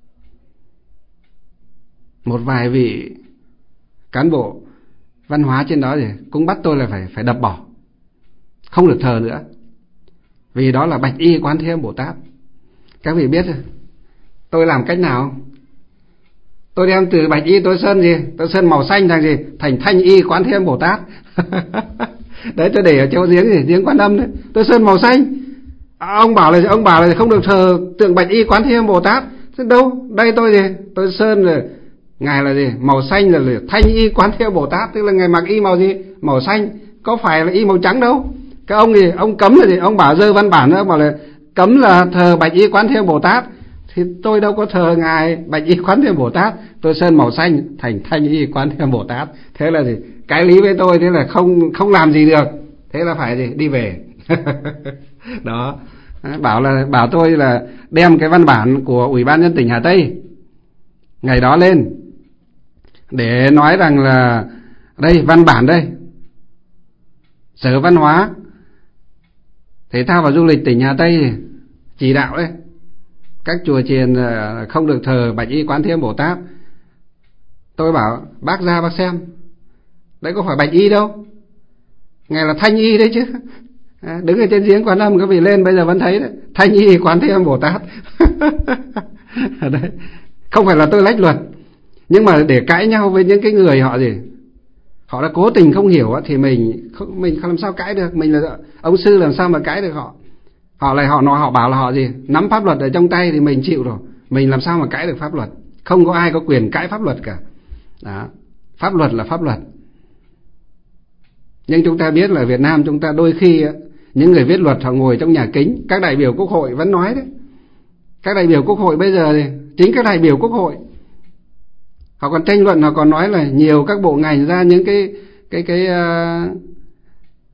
một vài vị cán bộ văn hóa trên đó thì cũng bắt tôi là phải phải đập bỏ, không được thờ nữa, vì đó là Bạch Y Quán Thế Âm Bồ Tát. Các vị biết tôi làm cách nào? Tôi đem từ Bạch Y tôi sơn gì, tôi sơn màu xanh thành gì, thành Thanh Y Quán Thế Âm Bồ Tát. Đấy, tôi để ở chỗ giếng gì, giếng Quan Âm đấy, tôi sơn màu xanh. À, ông bảo là ông bảo là không được thờ tượng Bạch Y Quán Thế Âm Bồ Tát. Thế đâu, đây tôi gì, tôi sơn rồi, ngài là gì, màu xanh là Thanh Y Quán Thế Âm Bồ Tát, tức là ngài mặc y màu gì, màu xanh, có phải là y màu trắng đâu. Cái ông gì, ông cấm là gì, ông bảo dơ văn bản nữa, bảo là cấm là thờ Bạch Y Quán Thế Âm Bồ Tát. Thì tôi đâu có thờ ngài Bạch Y Quán Thế Âm Bồ Tát, tôi sơn màu xanh thành Thanh Y Quán Thế Âm Bồ Tát. Thế là gì, cái lý với tôi thế là không không làm gì được, thế là phải gì, đi về. Đó, bảo là bảo tôi là đem cái văn bản của Ủy ban nhân tỉnh Hà Tây ngày đó lên để nói rằng là đây văn bản đây, Sở Văn hóa Thể thao và Du lịch tỉnh Hà Tây chỉ đạo đấy, các chùa chiền không được thờ Bạch Y Quán Thế Âm Bồ Tát. Tôi bảo bác ra bác xem, đấy có phải Bạch Y đâu, ngài là Thanh Y đấy chứ. À, đứng ở trên giếng Quan Âm, các vị lên bây giờ vẫn thấy đấy, Thanh Y Quán Thế Âm Bồ Tát. Đấy, không phải là tôi lách luật, nhưng mà để cãi nhau với những cái người họ gì, họ đã cố tình không hiểu thì mình không, mình không làm sao cãi được. Mình là ông sư làm sao mà cãi được họ. Họ lại họ nói họ bảo là họ gì nắm pháp luật ở trong tay thì mình chịu rồi, mình làm sao mà cãi được pháp luật. Không có ai có quyền cãi pháp luật cả. Đó, pháp luật là pháp luật. Nhưng chúng ta biết là Việt Nam chúng ta đôi khi những người viết luật họ ngồi trong nhà kính. Các đại biểu Quốc hội vẫn nói đấy, các đại biểu Quốc hội bây giờ thì chính các đại biểu Quốc hội họ còn tranh luận, họ còn nói là nhiều các bộ ngành ra những cái cái cái uh,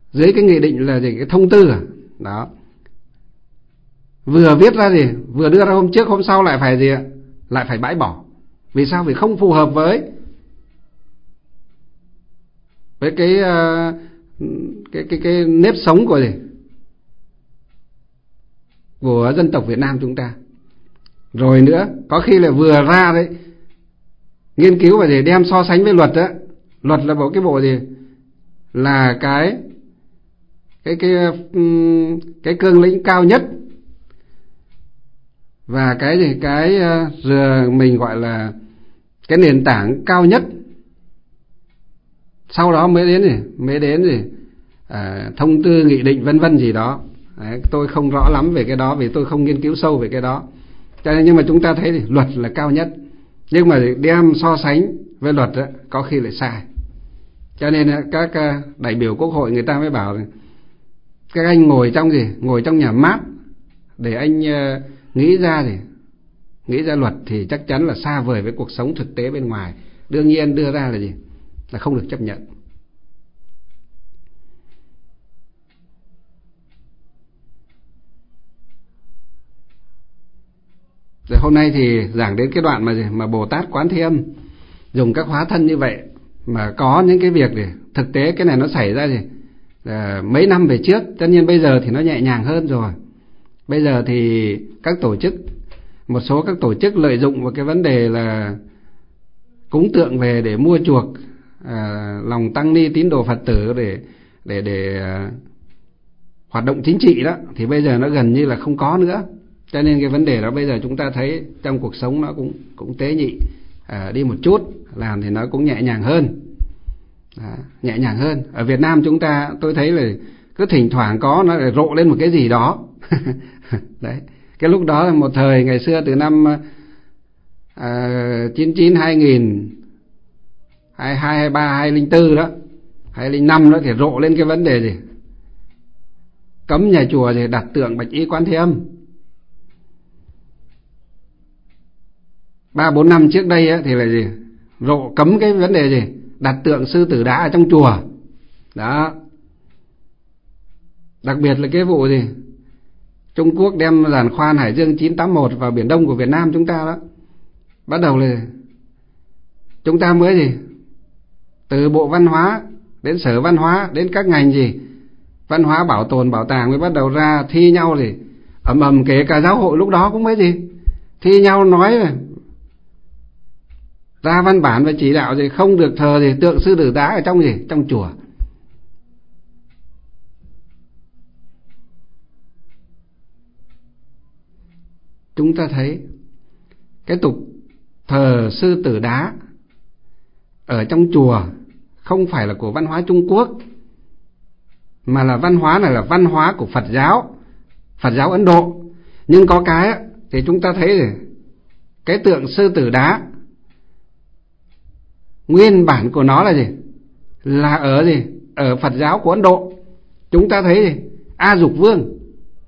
dưới cái nghị định là gì, cái thông tư à đó, vừa viết ra gì, vừa đưa ra hôm trước hôm sau lại phải gì ạ, lại phải bãi bỏ. Vì sao? Vì không phù hợp với với cái cái cái cái nếp sống của gì, của dân tộc Việt Nam chúng ta. Rồi nữa, có khi là vừa ra đấy nghiên cứu và để đem so sánh với luật á. Luật là bộ cái bộ gì, là cái cái cái cái cương lĩnh cao nhất, và cái gì, cái uh, mình gọi là cái nền tảng cao nhất. Sau đó mới đến gì, mới đến gì à, thông tư, nghị định vân vân gì đó. Đấy, tôi không rõ lắm về cái đó vì tôi không nghiên cứu sâu về cái đó. Cho nên nhưng mà chúng ta thấy thì luật là cao nhất, nhưng mà đem so sánh với luật đó, có khi lại sai. Cho nên các đại biểu Quốc hội người ta mới bảo các anh ngồi trong gì, ngồi trong nhà mát để anh nghĩ ra gì, nghĩ ra luật thì chắc chắn là xa vời với cuộc sống thực tế bên ngoài. Đương nhiên đưa ra là gì, là không được chấp nhận. Rồi hôm nay thì giảng đến cái đoạn mà gì, mà Bồ Tát Quán Thế Âm dùng các hóa thân như vậy mà có những cái việc để thực tế cái này nó xảy ra gì à, mấy năm về trước. Tất nhiên bây giờ thì nó nhẹ nhàng hơn rồi. Bây giờ thì các tổ chức, một số các tổ chức lợi dụng vào cái vấn đề là cúng tượng về để mua chuộc à, lòng tăng ni tín đồ Phật tử để để để à, hoạt động chính trị đó, thì bây giờ nó gần như là không có nữa. Cho nên cái vấn đề đó bây giờ chúng ta thấy trong cuộc sống nó cũng cũng tế nhị à, đi một chút, làm thì nó cũng nhẹ nhàng hơn. À, nhẹ nhàng hơn. Ở Việt Nam chúng ta tôi thấy là cứ thỉnh thoảng có nó lại rộ lên một cái gì đó. Đấy, cái lúc đó là một thời ngày xưa từ năm à, chín chín, hai nghìn, hai hai, hai ba, hai không bốn đó, hai không năm đó thì rộ lên cái vấn đề gì cấm nhà chùa thì đặt tượng Bạch Y Quán Thế Âm. Ba bốn năm trước đây á, thì là gì, rộ cấm cái vấn đề gì đặt tượng Sư Tử Đá ở trong chùa đó. Đặc biệt là cái vụ gì Trung Quốc đem giàn khoan Hải Dương chín tám mốt vào Biển Đông của Việt Nam chúng ta đó, bắt đầu là chúng ta mới gì từ Bộ Văn hóa đến Sở Văn hóa đến các ngành gì văn hóa bảo tồn bảo tàng mới bắt đầu ra thi nhau gì ầm ầm, kể cả giáo hội lúc đó cũng mới gì thi nhau nói ra văn bản và chỉ đạo gì không được thờ gì tượng Sư Tử Đá ở trong gì trong chùa. Chúng ta thấy cái tục thờ Sư Tử Đá ở trong chùa không phải là của văn hóa Trung Quốc, mà là văn hóa này là văn hóa của Phật giáo, Phật giáo Ấn Độ. Nhưng có cái thì chúng ta thấy rồi, cái tượng Sư Tử Đá nguyên bản của nó là gì, là ở gì ở Phật giáo của Ấn Độ. Chúng ta thấy gì A Dục Vương,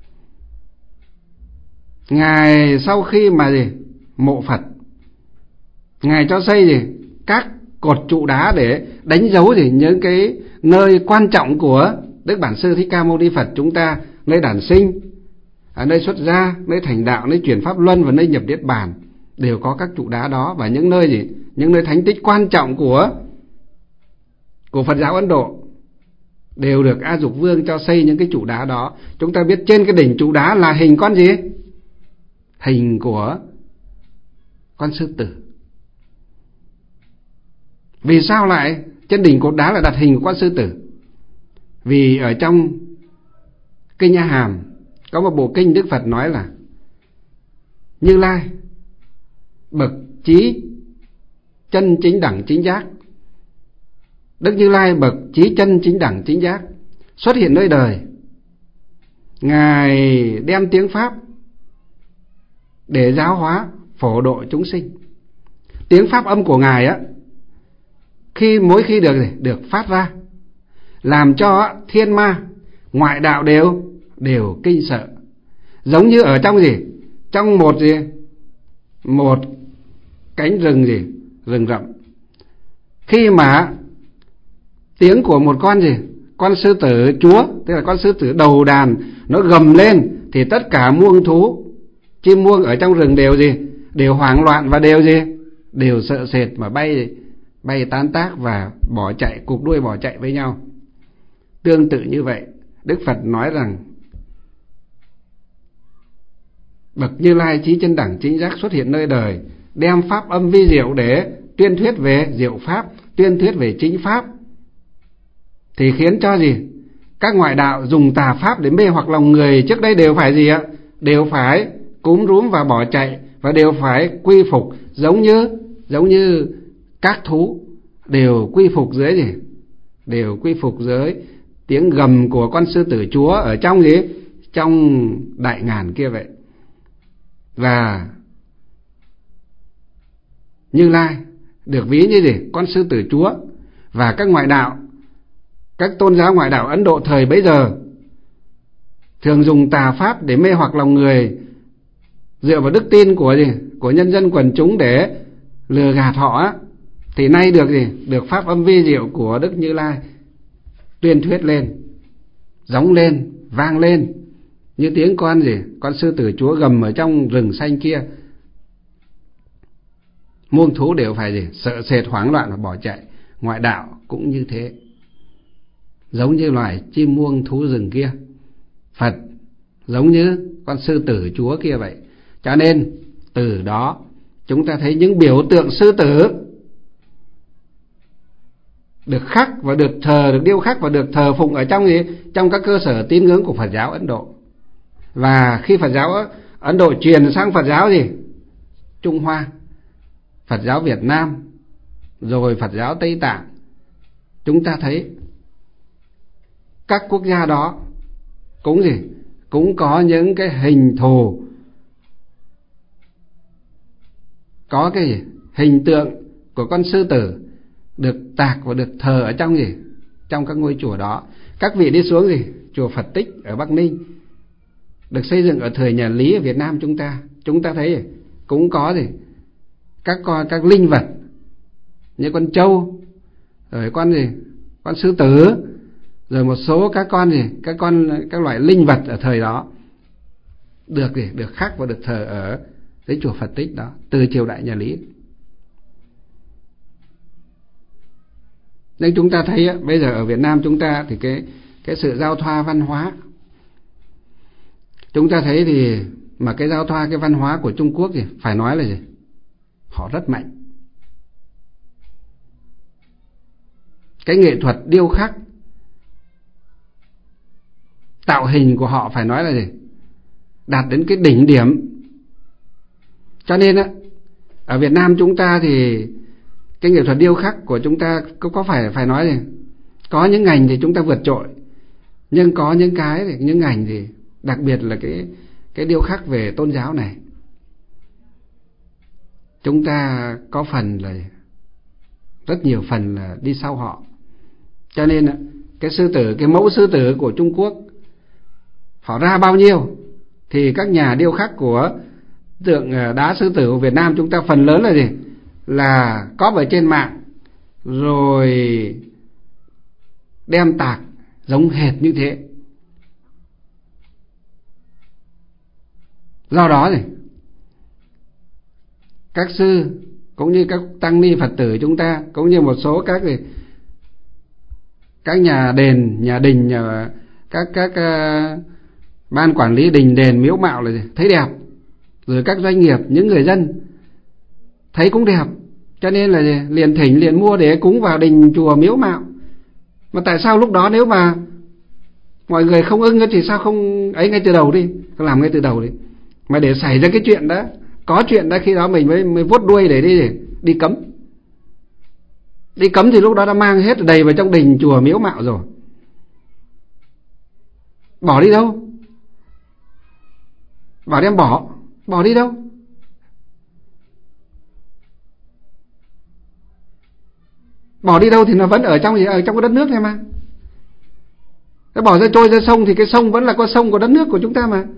ngài sau khi mà gì mộ Phật, ngài cho xây gì các cột trụ đá để đánh dấu gì những cái nơi quan trọng của Đức Bản Sư Thích Ca Mâu Ni Phật chúng ta, nơi đản sinh, ở nơi xuất gia, nơi thành đạo, nơi chuyển pháp luân và nơi nhập niết bàn, đều có các trụ đá đó. Và những nơi gì những nơi thánh tích quan trọng của của Phật giáo Ấn Độ đều được A Dục Vương cho xây những cái trụ đá đó. Chúng ta biết trên cái đỉnh trụ đá là hình con gì, hình của con sư tử. Vì sao lại trên đỉnh cột đá lại đặt hình của con sư tử? Vì ở trong Kinh A Hàm có một bộ kinh Đức Phật nói là Như Lai bậc trí chân chính đẳng chính giác, Đức Như Lai bậc trí chân chính đẳng chính giác xuất hiện nơi đời. Ngài đem tiếng Pháp để giáo hóa phổ độ chúng sinh. Tiếng Pháp âm của Ngài á, khi mỗi khi được được phát ra, làm cho thiên ma ngoại đạo đều đều kinh sợ. Giống như ở trong gì trong một gì một cánh rừng gì rừng rậm, khi mà tiếng của một con gì con sư tử chúa, tức là con sư tử đầu đàn, nó gầm lên thì tất cả muông thú, chim muông ở trong rừng đều gì? Đều hoảng loạn và đều gì? Đều sợ sệt mà bay bay tán tác và bỏ chạy, cụp đuôi bỏ chạy với nhau. Tương tự như vậy, Đức Phật nói rằng bậc Như Lai chí chân đẳng chính giác xuất hiện nơi đời, đem pháp âm vi diệu để tuyên thuyết về diệu pháp, tuyên thuyết về chính pháp, thì khiến cho gì? Các ngoại đạo dùng tà pháp để mê hoặc lòng người trước đây đều phải gì ạ? Đều phải cúm rúm và bỏ chạy, và đều phải quy phục, giống như giống như các thú đều quy phục dưới gì? Đều quy phục dưới tiếng gầm của con sư tử chúa ở trong gì? Trong đại ngàn kia vậy. Và Như Lai được ví như gì? Con sư tử chúa. Và các ngoại đạo, các tôn giáo ngoại đạo Ấn Độ thời bấy giờ thường dùng tà pháp để mê hoặc lòng người, dựa vào đức tin của gì? Của nhân dân quần chúng để lừa gạt họ. Thì nay được gì? Được pháp âm vi diệu của Đức Như Lai tuyên thuyết lên, gióng lên, vang lên như tiếng con gì? Con sư tử chúa gầm ở trong rừng xanh kia. Muông thú đều phải gì? Sợ sệt, hoảng loạn và bỏ chạy. Ngoại đạo cũng như thế, giống như loài chim muông thú rừng kia. Phật giống như con sư tử chúa kia vậy. Cho nên từ đó chúng ta thấy những biểu tượng sư tử được khắc và được thờ, được điêu khắc và được thờ phụng ở trong gì? Trong các cơ sở tín ngưỡng của Phật giáo Ấn Độ. Và khi Phật giáo Ấn Độ truyền sang Phật giáo gì? Trung Hoa, Phật giáo Việt Nam, rồi Phật giáo Tây Tạng, chúng ta thấy các quốc gia đó cũng gì? Cũng có những cái hình thù, có cái gì? Hình tượng của con sư tử được tạc và được thờ ở trong gì? Trong các ngôi chùa đó. Các vị đi xuống gì? Chùa Phật Tích ở Bắc Ninh, được xây dựng ở thời nhà Lý ở Việt Nam chúng ta, chúng ta thấy cũng có gì? Các con, các linh vật như con trâu, rồi con gì? Con sư tử, rồi một số các con gì? Các con, các loại linh vật ở thời đó được gì? Được khắc và được thờ ở dưới chùa Phật Tích đó, từ triều đại nhà Lý. Nên chúng ta thấy bây giờ ở Việt Nam chúng ta thì cái cái sự giao thoa văn hóa, chúng ta thấy thì mà cái giao thoa cái văn hóa của Trung Quốc thì phải nói là gì? Họ rất mạnh. Cái nghệ thuật điêu khắc, tạo hình của họ phải nói là gì? Đạt đến cái đỉnh điểm. Cho nên á, ở Việt Nam chúng ta thì cái nghệ thuật điêu khắc của chúng ta có, có phải phải nói gì? Có những ngành thì chúng ta vượt trội, nhưng có những cái thì những ngành thì đặc biệt là cái cái điêu khắc về tôn giáo này, chúng ta có phần là rất nhiều phần là đi sau họ. Cho nên cái sư tử, cái mẫu sư tử của Trung Quốc họ ra bao nhiêu thì các nhà điêu khắc của tượng đá sư tử của Việt Nam chúng ta phần lớn là gì? Là cóp ở trên mạng rồi đem tạc giống hệt như thế. Do đó thì các sư cũng như các tăng ni Phật tử chúng ta, cũng như một số các gì, các nhà đền, nhà đình, nhà, các các uh, ban quản lý đình đền miếu mạo là gì? Thấy đẹp, rồi các doanh nghiệp, những người dân thấy cũng đẹp, cho nên là gì? Liền thỉnh liền mua để cúng vào đình chùa miếu mạo. Mà tại sao lúc đó nếu mà mọi người không ưng thì sao không ấy ngay từ đầu đi, làm ngay từ đầu đi, mà để xảy ra cái chuyện đó, có chuyện đó khi đó mình mới mới vuốt đuôi để đi đi cấm. Đi cấm thì lúc đó đã mang hết đầy vào trong đình chùa miếu mạo rồi. Bỏ đi đâu? Bảo đem bỏ, bỏ đi đâu? Bỏ đi đâu thì nó vẫn ở trong gì? Ở trong cái đất nước này mà. Nó bỏ ra trôi ra sông thì cái sông vẫn là con sông của đất nước của chúng ta mà.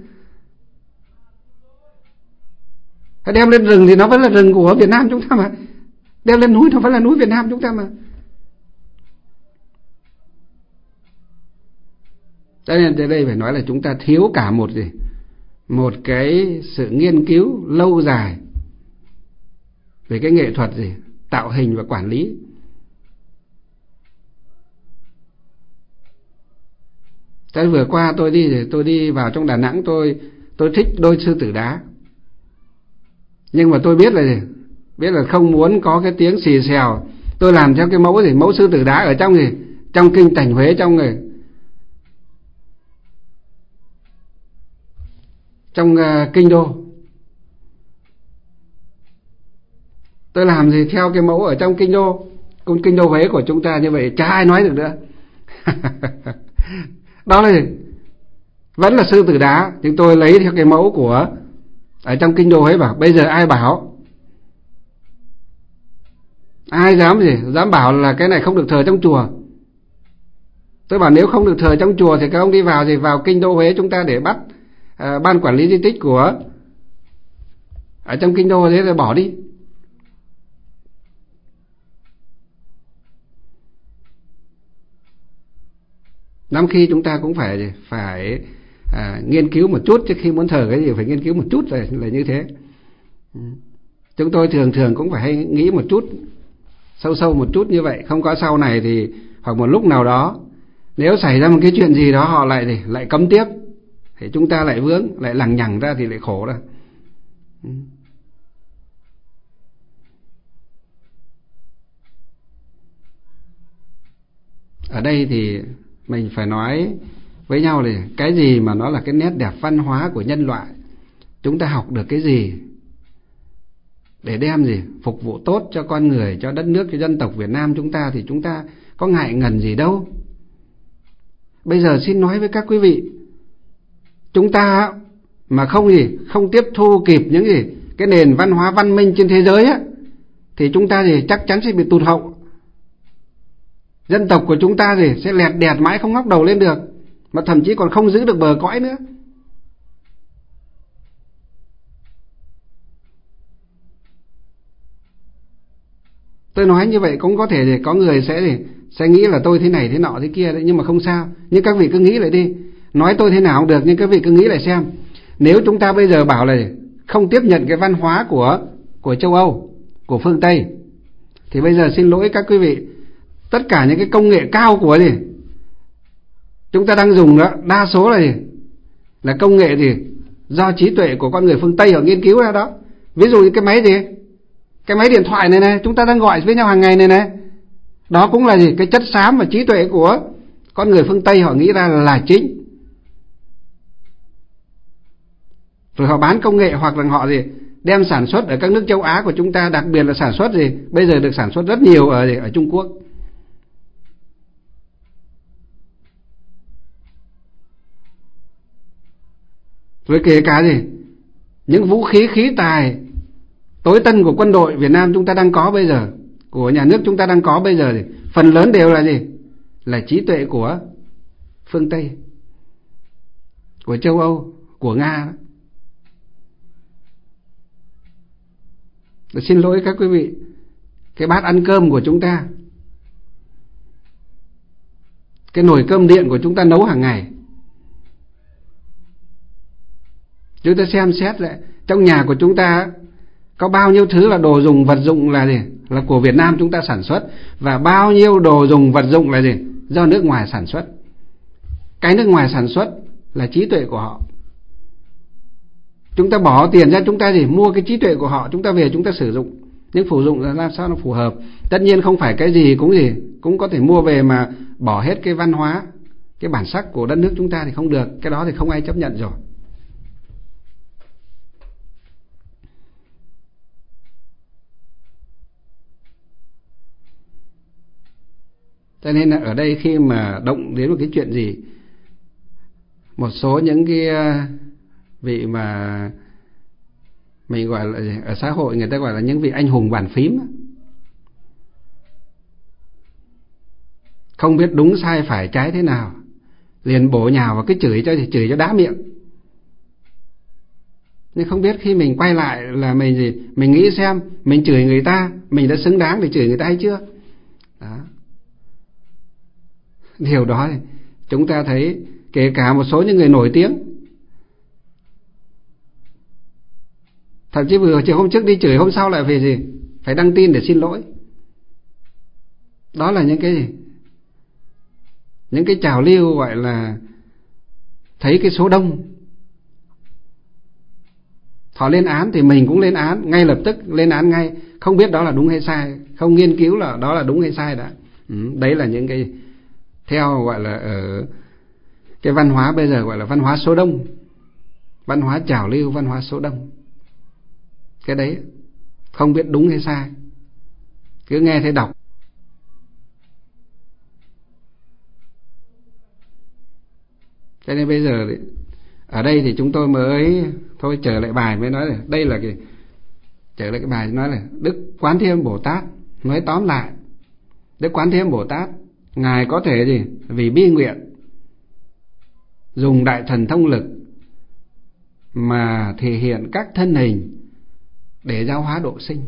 Cái đem lên rừng thì nó vẫn là rừng của Việt Nam chúng ta mà. Đem lên núi nó vẫn là núi Việt Nam chúng ta mà. Cho nên tới đây phải nói là chúng ta thiếu cả một gì, một cái sự nghiên cứu lâu dài về cái nghệ thuật gì tạo hình và quản lý. Thế vừa qua tôi đi thì tôi đi vào trong Đà Nẵng, tôi tôi thích đôi sư tử đá, nhưng mà tôi biết là gì, biết là không muốn có cái tiếng xì xèo. Tôi làm theo cái mẫu gì, mẫu sư tử đá ở trong gì, trong kinh Thành Huế, trong người trong uh, kinh đô. Tôi làm gì theo cái mẫu ở trong kinh đô, cung kinh đô Huế của chúng ta như vậy, chả ai nói được nữa. Đó là gì? Vẫn là sư tử đá, nhưng tôi lấy theo cái mẫu của ở trong kinh đô Huế. Bảo bây giờ ai bảo, ai dám gì dám bảo là cái này không được thờ trong chùa. Tôi bảo nếu không được thờ trong chùa thì các ông đi vào gì vào kinh đô Huế chúng ta để bắt à, ban quản lý di tích của ở trong kinh đô thế rồi bỏ đi. Lắm khi chúng ta cũng phải phải à, nghiên cứu một chút, trước khi muốn thờ cái gì phải nghiên cứu một chút, là, là như thế. Chúng tôi thường thường cũng phải hay nghĩ một chút, sâu sâu một chút như vậy, không có sau này thì hoặc một lúc nào đó nếu xảy ra một cái chuyện gì đó họ lại thì lại cấm tiếp, thì chúng ta lại vướng, lại lằng nhằng ra thì lại khổ ra. Ở đây thì mình phải nói với nhau là cái gì mà nó là cái nét đẹp văn hóa của nhân loại, chúng ta học được cái gì để đem gì phục vụ tốt cho con người, cho đất nước, cho dân tộc Việt Nam chúng ta, thì chúng ta có ngại ngần gì đâu. Bây giờ xin nói với các quý vị, chúng ta mà không gì không tiếp thu kịp những gì cái nền văn hóa văn minh trên thế giới á, thì chúng ta thì chắc chắn sẽ bị tụt hậu. Dân tộc của chúng ta thì sẽ lẹt đẹt mãi không ngóc đầu lên được, mà thậm chí còn không giữ được bờ cõi nữa. Tôi nói như vậy cũng có thể thì có người sẽ thì sẽ nghĩ là tôi thế này thế nọ thế kia đấy, nhưng mà không sao. Nhưng các vị cứ nghĩ lại đi, nói tôi thế nào không được, nhưng các vị cứ nghĩ lại xem, nếu chúng ta bây giờ bảo là không tiếp nhận cái văn hóa của của châu Âu, của phương Tây, thì bây giờ xin lỗi các quý vị, tất cả những cái công nghệ cao của gì chúng ta đang dùng đó, đa số là gì là công nghệ gì do trí tuệ của con người phương Tây họ nghiên cứu ra đó. Ví dụ như cái máy gì, cái máy điện thoại này này, chúng ta đang gọi với nhau hàng ngày này này, đó cũng là gì cái chất xám và trí tuệ của con người phương Tây họ nghĩ ra là chính. Rồi họ bán công nghệ, hoặc là họ gì đem sản xuất ở các nước châu Á của chúng ta, đặc biệt là sản xuất gì bây giờ được sản xuất rất nhiều ở gì, ở Trung Quốc. Rồi kể cả gì những vũ khí khí tài tối tân của quân đội Việt Nam chúng ta đang có bây giờ, của nhà nước chúng ta đang có bây giờ, thì phần lớn đều là gì là trí tuệ của phương Tây, của châu Âu, của Nga. Xin lỗi các quý vị, cái bát ăn cơm của chúng ta, cái nồi cơm điện của chúng ta nấu hàng ngày, chúng ta xem xét lại trong nhà của chúng ta có bao nhiêu thứ là đồ dùng vật dụng là gì là của Việt Nam chúng ta sản xuất, và bao nhiêu đồ dùng vật dụng là gì do nước ngoài sản xuất. Cái nước ngoài sản xuất là trí tuệ của họ, chúng ta bỏ tiền ra, chúng ta gì mua cái trí tuệ của họ, chúng ta về chúng ta sử dụng, nhưng sử dụng là làm sao nó phù hợp. Tất nhiên không phải cái gì cũng gì cũng có thể mua về mà bỏ hết cái văn hóa, cái bản sắc của đất nước chúng ta thì không được, cái đó thì không ai chấp nhận rồi. Cho nên là ở đây khi mà động đến một cái chuyện gì, một số những cái vị mà mình gọi là ở xã hội người ta gọi là những vị anh hùng bàn phím, không biết đúng sai phải trái thế nào, liền bổ nhào vào cái chửi cho thì chửi cho đá miệng. Nhưng không biết khi mình quay lại là mình gì, mình nghĩ xem mình chửi người ta, mình đã xứng đáng để chửi người ta hay chưa. Đó. Điều đó chúng ta thấy kể cả một số những người nổi tiếng. Thậm chí vừa chiều hôm trước đi chửi, hôm sau lại về gì phải đăng tin để xin lỗi. Đó là những cái gì? Những cái trào lưu gọi là thấy cái số đông họ lên án thì mình cũng lên án, ngay lập tức lên án ngay, không biết đó là đúng hay sai, không nghiên cứu là đó là đúng hay sai đã. Ừ, đấy là những cái theo gọi là ở cái văn hóa bây giờ gọi là văn hóa số đông, văn hóa trào lưu, văn hóa số đông. Cái đấy không biết đúng hay sai, cứ nghe thấy đọc. Cho nên bây giờ ở đây thì chúng tôi mới thôi trở lại bài mới nói là đây là cái trở lại cái bài nói là Đức Quán Thế Âm Bồ Tát. Nói tóm lại, Đức Quán Thế Âm Bồ Tát ngài có thể gì vì bi nguyện dùng đại thần thông lực mà thể hiện các thân hình để giáo hóa độ sinh.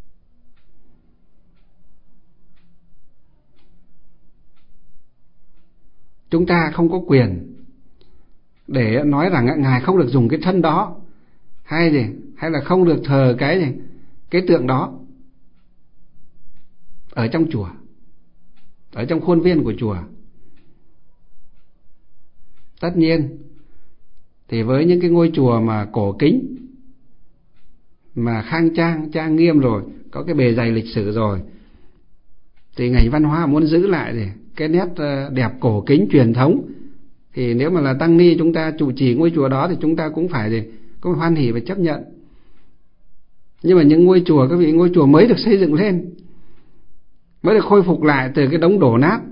Chúng ta không có quyền để nói rằng ngài không được dùng cái thân đó, hay gì hay là không được thờ cái gì cái tượng đó ở trong chùa, ở trong khuôn viên của chùa. Tất nhiên thì với những cái ngôi chùa mà cổ kính, mà khang trang, trang nghiêm rồi, có cái bề dày lịch sử rồi, thì ngành văn hóa muốn giữ lại thì cái nét đẹp cổ kính truyền thống, thì nếu mà là tăng ni chúng ta trụ trì ngôi chùa đó thì chúng ta cũng phải gì cũng hoan hỉ và chấp nhận. Nhưng mà những ngôi chùa, các vị, ngôi chùa mới được xây dựng lên, mới được khôi phục lại từ cái đống đổ nát,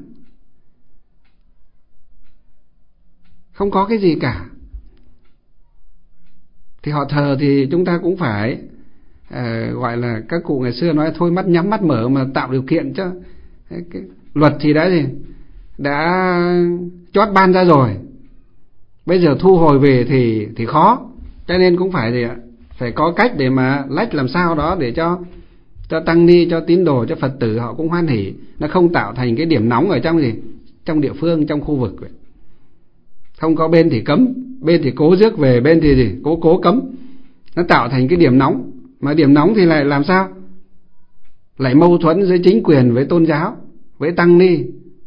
không có cái gì cả, thì họ thờ thì chúng ta cũng phải à, gọi là các cụ ngày xưa nói thôi mắt nhắm mắt mở mà tạo điều kiện cho. Cái luật thì đã gì đã chót ban ra rồi, bây giờ thu hồi về thì thì khó, cho nên cũng phải gì ạ phải có cách để mà lách làm sao đó để cho cho tăng ni, cho tín đồ, cho Phật tử họ cũng hoan hỉ, nó không tạo thành cái điểm nóng ở trong gì trong địa phương, trong khu vực. Không có bên thì cấm, bên thì cố rước về, bên thì gì cố cố cấm, nó tạo thành cái điểm nóng, mà điểm nóng thì lại làm sao lại mâu thuẫn giữa chính quyền với tôn giáo, với tăng ni,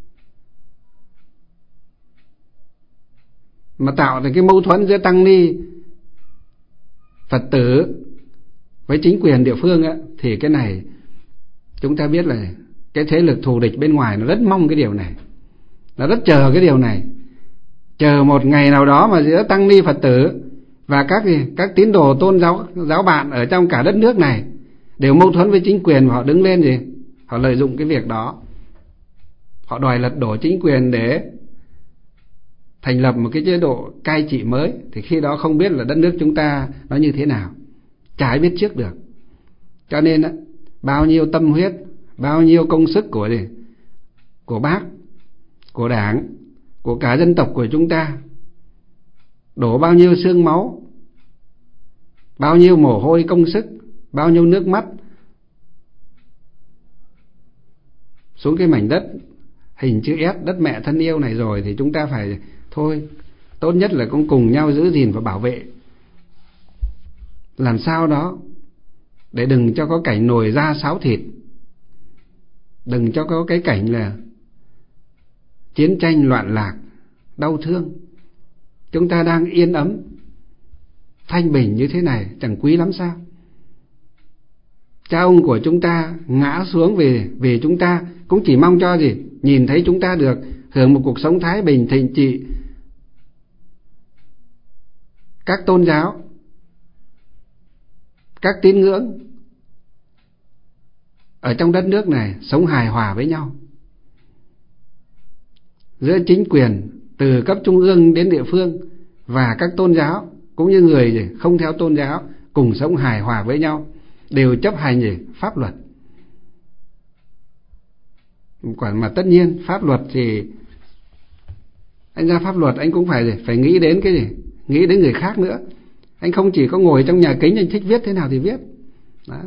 mà tạo thành cái mâu thuẫn giữa tăng ni, Phật tử với chính quyền địa phương á, thì cái này chúng ta biết là cái thế lực thù địch bên ngoài nó rất mong cái điều này, nó rất chờ cái điều này, chờ một ngày nào đó mà giữa tăng ni Phật tử và các các tín đồ tôn giáo giáo bạn ở trong cả đất nước này đều mâu thuẫn với chính quyền, và họ đứng lên gì họ lợi dụng cái việc đó, họ đòi lật đổ chính quyền để thành lập một cái chế độ cai trị mới, thì khi đó không biết là đất nước chúng ta nó như thế nào, chả ai biết trước được. Cho nên á, bao nhiêu tâm huyết, bao nhiêu công sức của gì của Bác, của Đảng, của cả dân tộc của chúng ta, đổ bao nhiêu xương máu, bao nhiêu mồ hôi công sức, bao nhiêu nước mắt xuống cái mảnh đất hình chữ S, đất mẹ thân yêu này rồi, thì chúng ta phải thôi, tốt nhất là cũng cùng nhau giữ gìn và bảo vệ, làm sao đó để đừng cho có cảnh nồi da sáo thịt, đừng cho có cái cảnh là chiến tranh loạn lạc, đau thương. Chúng ta đang yên ấm, thanh bình như thế này chẳng quý lắm sao? Cha ông của chúng ta ngã xuống về vì chúng ta cũng chỉ mong cho gì nhìn thấy chúng ta được hưởng một cuộc sống thái bình thịnh trị. Các tôn giáo, các tín ngưỡng ở trong đất nước này sống hài hòa với nhau, giữa chính quyền từ cấp trung ương đến địa phương và các tôn giáo cũng như người không theo tôn giáo cùng sống hài hòa với nhau, đều chấp hành gì pháp luật. Còn mà tất nhiên pháp luật thì anh ra pháp luật anh cũng phải gì phải nghĩ đến cái gì nghĩ đến người khác nữa, anh không chỉ có ngồi trong nhà kính anh thích viết thế nào thì viết đó.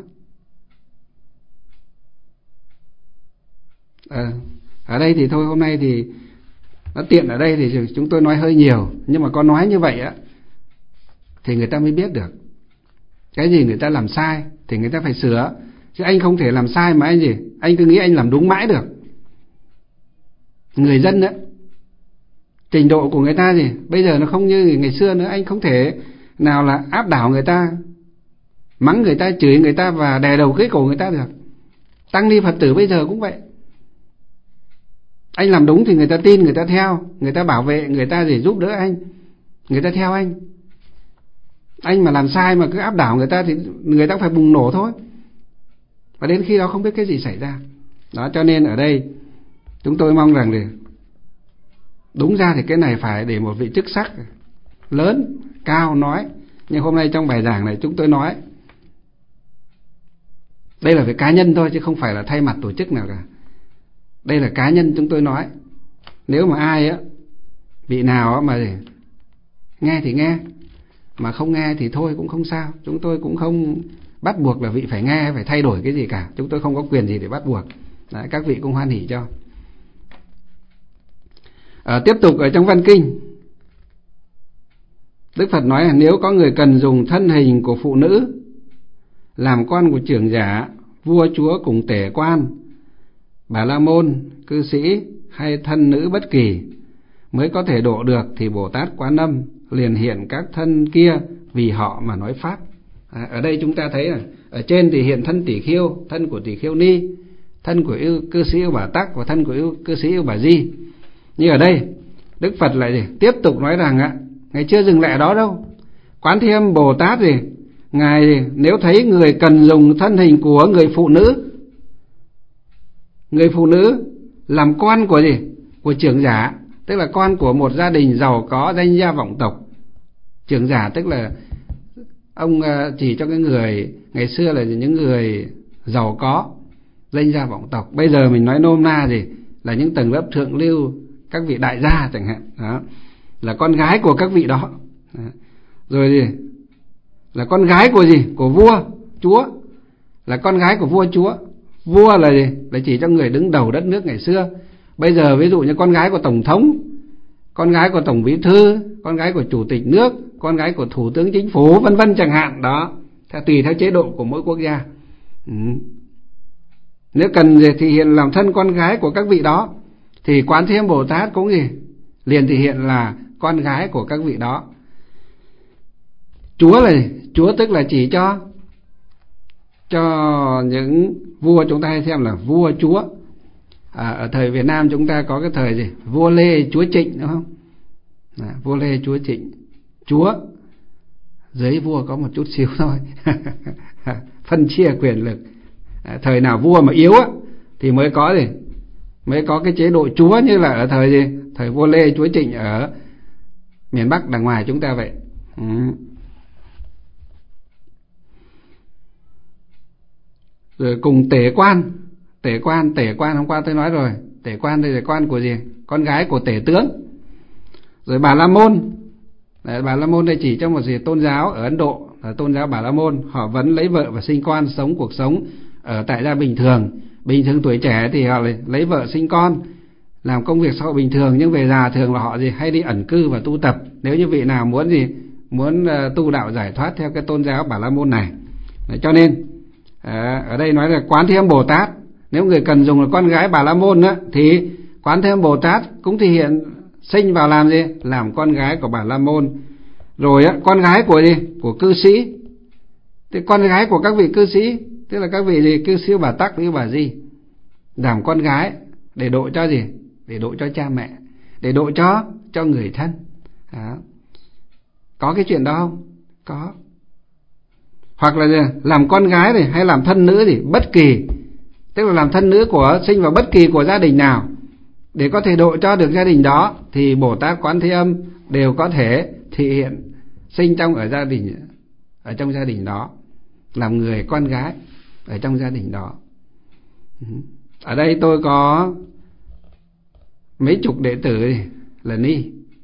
À, ở đây thì thôi, hôm nay thì Nó tiện ở đây thì chúng tôi nói hơi nhiều, nhưng mà có nói như vậy á thì người ta mới biết được. Cái gì người ta làm sai thì người ta phải sửa, chứ anh không thể làm sai mà anh gì anh cứ nghĩ anh làm đúng mãi được. Người dân á, trình độ của người ta gì bây giờ nó không như ngày xưa nữa. Anh không thể nào là áp đảo người ta, mắng người ta, chửi người ta và đè đầu cưỡi cổ người ta được. Tăng ni Phật tử bây giờ cũng vậy. Anh làm đúng thì người ta tin, người ta theo, người ta bảo vệ, người ta gì giúp đỡ anh, người ta theo anh. Anh mà làm sai mà cứ áp đảo người ta thì người ta phải bùng nổ thôi, và đến khi đó không biết cái gì xảy ra. Đó, cho nên ở đây chúng tôi mong rằng thì đúng ra thì cái này phải để một vị chức sắc lớn cao nói, nhưng hôm nay trong bài giảng này chúng tôi nói đây là về cá nhân thôi, chứ không phải là thay mặt tổ chức nào cả. Đây là cá nhân chúng tôi nói. Nếu mà ai á, vị nào á mà nghe thì nghe, mà không nghe thì thôi cũng không sao. Chúng tôi cũng không bắt buộc là vị phải nghe, phải thay đổi cái gì cả. Chúng tôi không có quyền gì để bắt buộc. Đấy, các vị cũng hoan hỉ cho. À, tiếp tục ở trong văn kinh, Đức Phật nói là nếu có người cần dùng thân hình của phụ nữ làm con của trưởng giả, vua chúa cùng tể quan, Bà La Môn, cư sĩ hay thân nữ bất kỳ mới có thể độ được, thì Bồ Tát Quán Âm liền hiện các thân kia vì họ mà nói pháp. À, ở đây chúng ta thấy là ở trên thì hiện thân Tỷ Khiêu, thân của Tỷ Khiêu Ni, thân của yêu, cư sĩ Yêu Bà Tắc và thân của yêu, cư sĩ Yêu Bà Di. Nhưng ở đây Đức Phật lại gì? Tiếp tục nói rằng ạ, Ngài chưa dừng lại ở đó đâu. Quán Thế Âm Bồ Tát gì? Ngài nếu thấy người cần dùng thân hình của người phụ nữ, người phụ nữ làm con của gì? Của trưởng giả, tức là con của một gia đình giàu có danh gia vọng tộc. Trưởng giả tức là ông chỉ cho cái người ngày xưa là những người giàu có danh gia vọng tộc. Bây giờ mình nói nôm na gì là những tầng lớp thượng lưu, các vị đại gia chẳng hạn. Đó là con gái của các vị đó. Đó. Rồi gì là con gái của gì? Của vua chúa, là con gái của vua chúa. Vua là gì? Là chỉ cho người đứng đầu đất nước ngày xưa. Bây giờ ví dụ như con gái của tổng thống, con gái của tổng bí thư, con gái của chủ tịch nước, con gái của thủ tướng chính phủ, vân vân chẳng hạn. Đó, theo tùy theo chế độ của mỗi quốc gia. Ừ. Nếu cần gì thì hiện làm thân con gái của các vị đó, thì Quán Thế Âm Bồ Tát cũng gì liền thể hiện là con gái của các vị đó. Chúa là gì? Chúa tức là chỉ cho cho những vua, chúng ta hay xem là vua chúa. À, ở thời Việt Nam chúng ta có cái thời gì? Vua Lê chúa Trịnh, đúng không? À, vua Lê chúa Trịnh, chúa dưới vua có một chút xíu thôi. Phân chia quyền lực. À, thời nào vua mà yếu á thì mới có gì? Mới có cái chế độ chúa, như là ở thời gì? Thời vua Lê chúa Trịnh ở miền Bắc đằng ngoài chúng ta vậy. Ừ. Rồi cùng tể quan. Tể quan, tể quan hôm qua tôi nói rồi. Tể quan đây là quan của gì? Con gái của tể tướng. Rồi Bà La Môn. Đấy, Bà La Môn đây chỉ cho một gì tôn giáo ở Ấn Độ, là tôn giáo Bà La Môn. Họ vẫn lấy vợ và sinh con, sống cuộc sống ở tại gia bình thường. Bình thường tuổi trẻ thì họ lấy vợ sinh con, làm công việc xã hội bình thường, nhưng về già thường là họ gì hay đi ẩn cư và tu tập. Nếu như vị nào muốn gì muốn uh, tu đạo giải thoát theo cái tôn giáo Bà La Môn này. Đấy, cho nên à, ở đây nói là Quán Thế Âm Bồ Tát, nếu người cần dùng là con gái Bà La Môn á, thì Quán Thế Âm Bồ Tát cũng thể hiện sinh vào làm gì? Làm con gái của Bà La Môn. Rồi á, con gái của gì? Của cư sĩ. Thì con gái của các vị cư sĩ, tức là các vị gì? Cư sĩ Bà Tắc với Bà Di, làm con gái để độ cho gì? Để độ cho cha mẹ, để độ cho cho người thân. Đó. Có cái chuyện đó không? Có. Hoặc là gì? Làm con gái này, hay làm thân nữ gì? Bất kỳ, tức là làm thân nữ của sinh vào bất kỳ của gia đình nào, để có thể độ cho được gia đình đó, thì Bồ Tát Quán Thế Âm đều có thể thị hiện sinh trong ở gia đình, ở trong gia đình đó, làm người con gái ở trong gia đình đó. Ở đây tôi có mấy chục đệ tử là ni,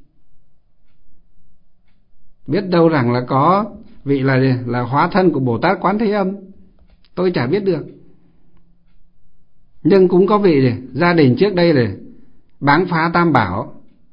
biết đâu rằng là có vị là là hóa thân của Bồ Tát Quán Thế Âm, tôi chả biết được. Nhưng cũng có vị này, gia đình trước đây là báng phá Tam Bảo,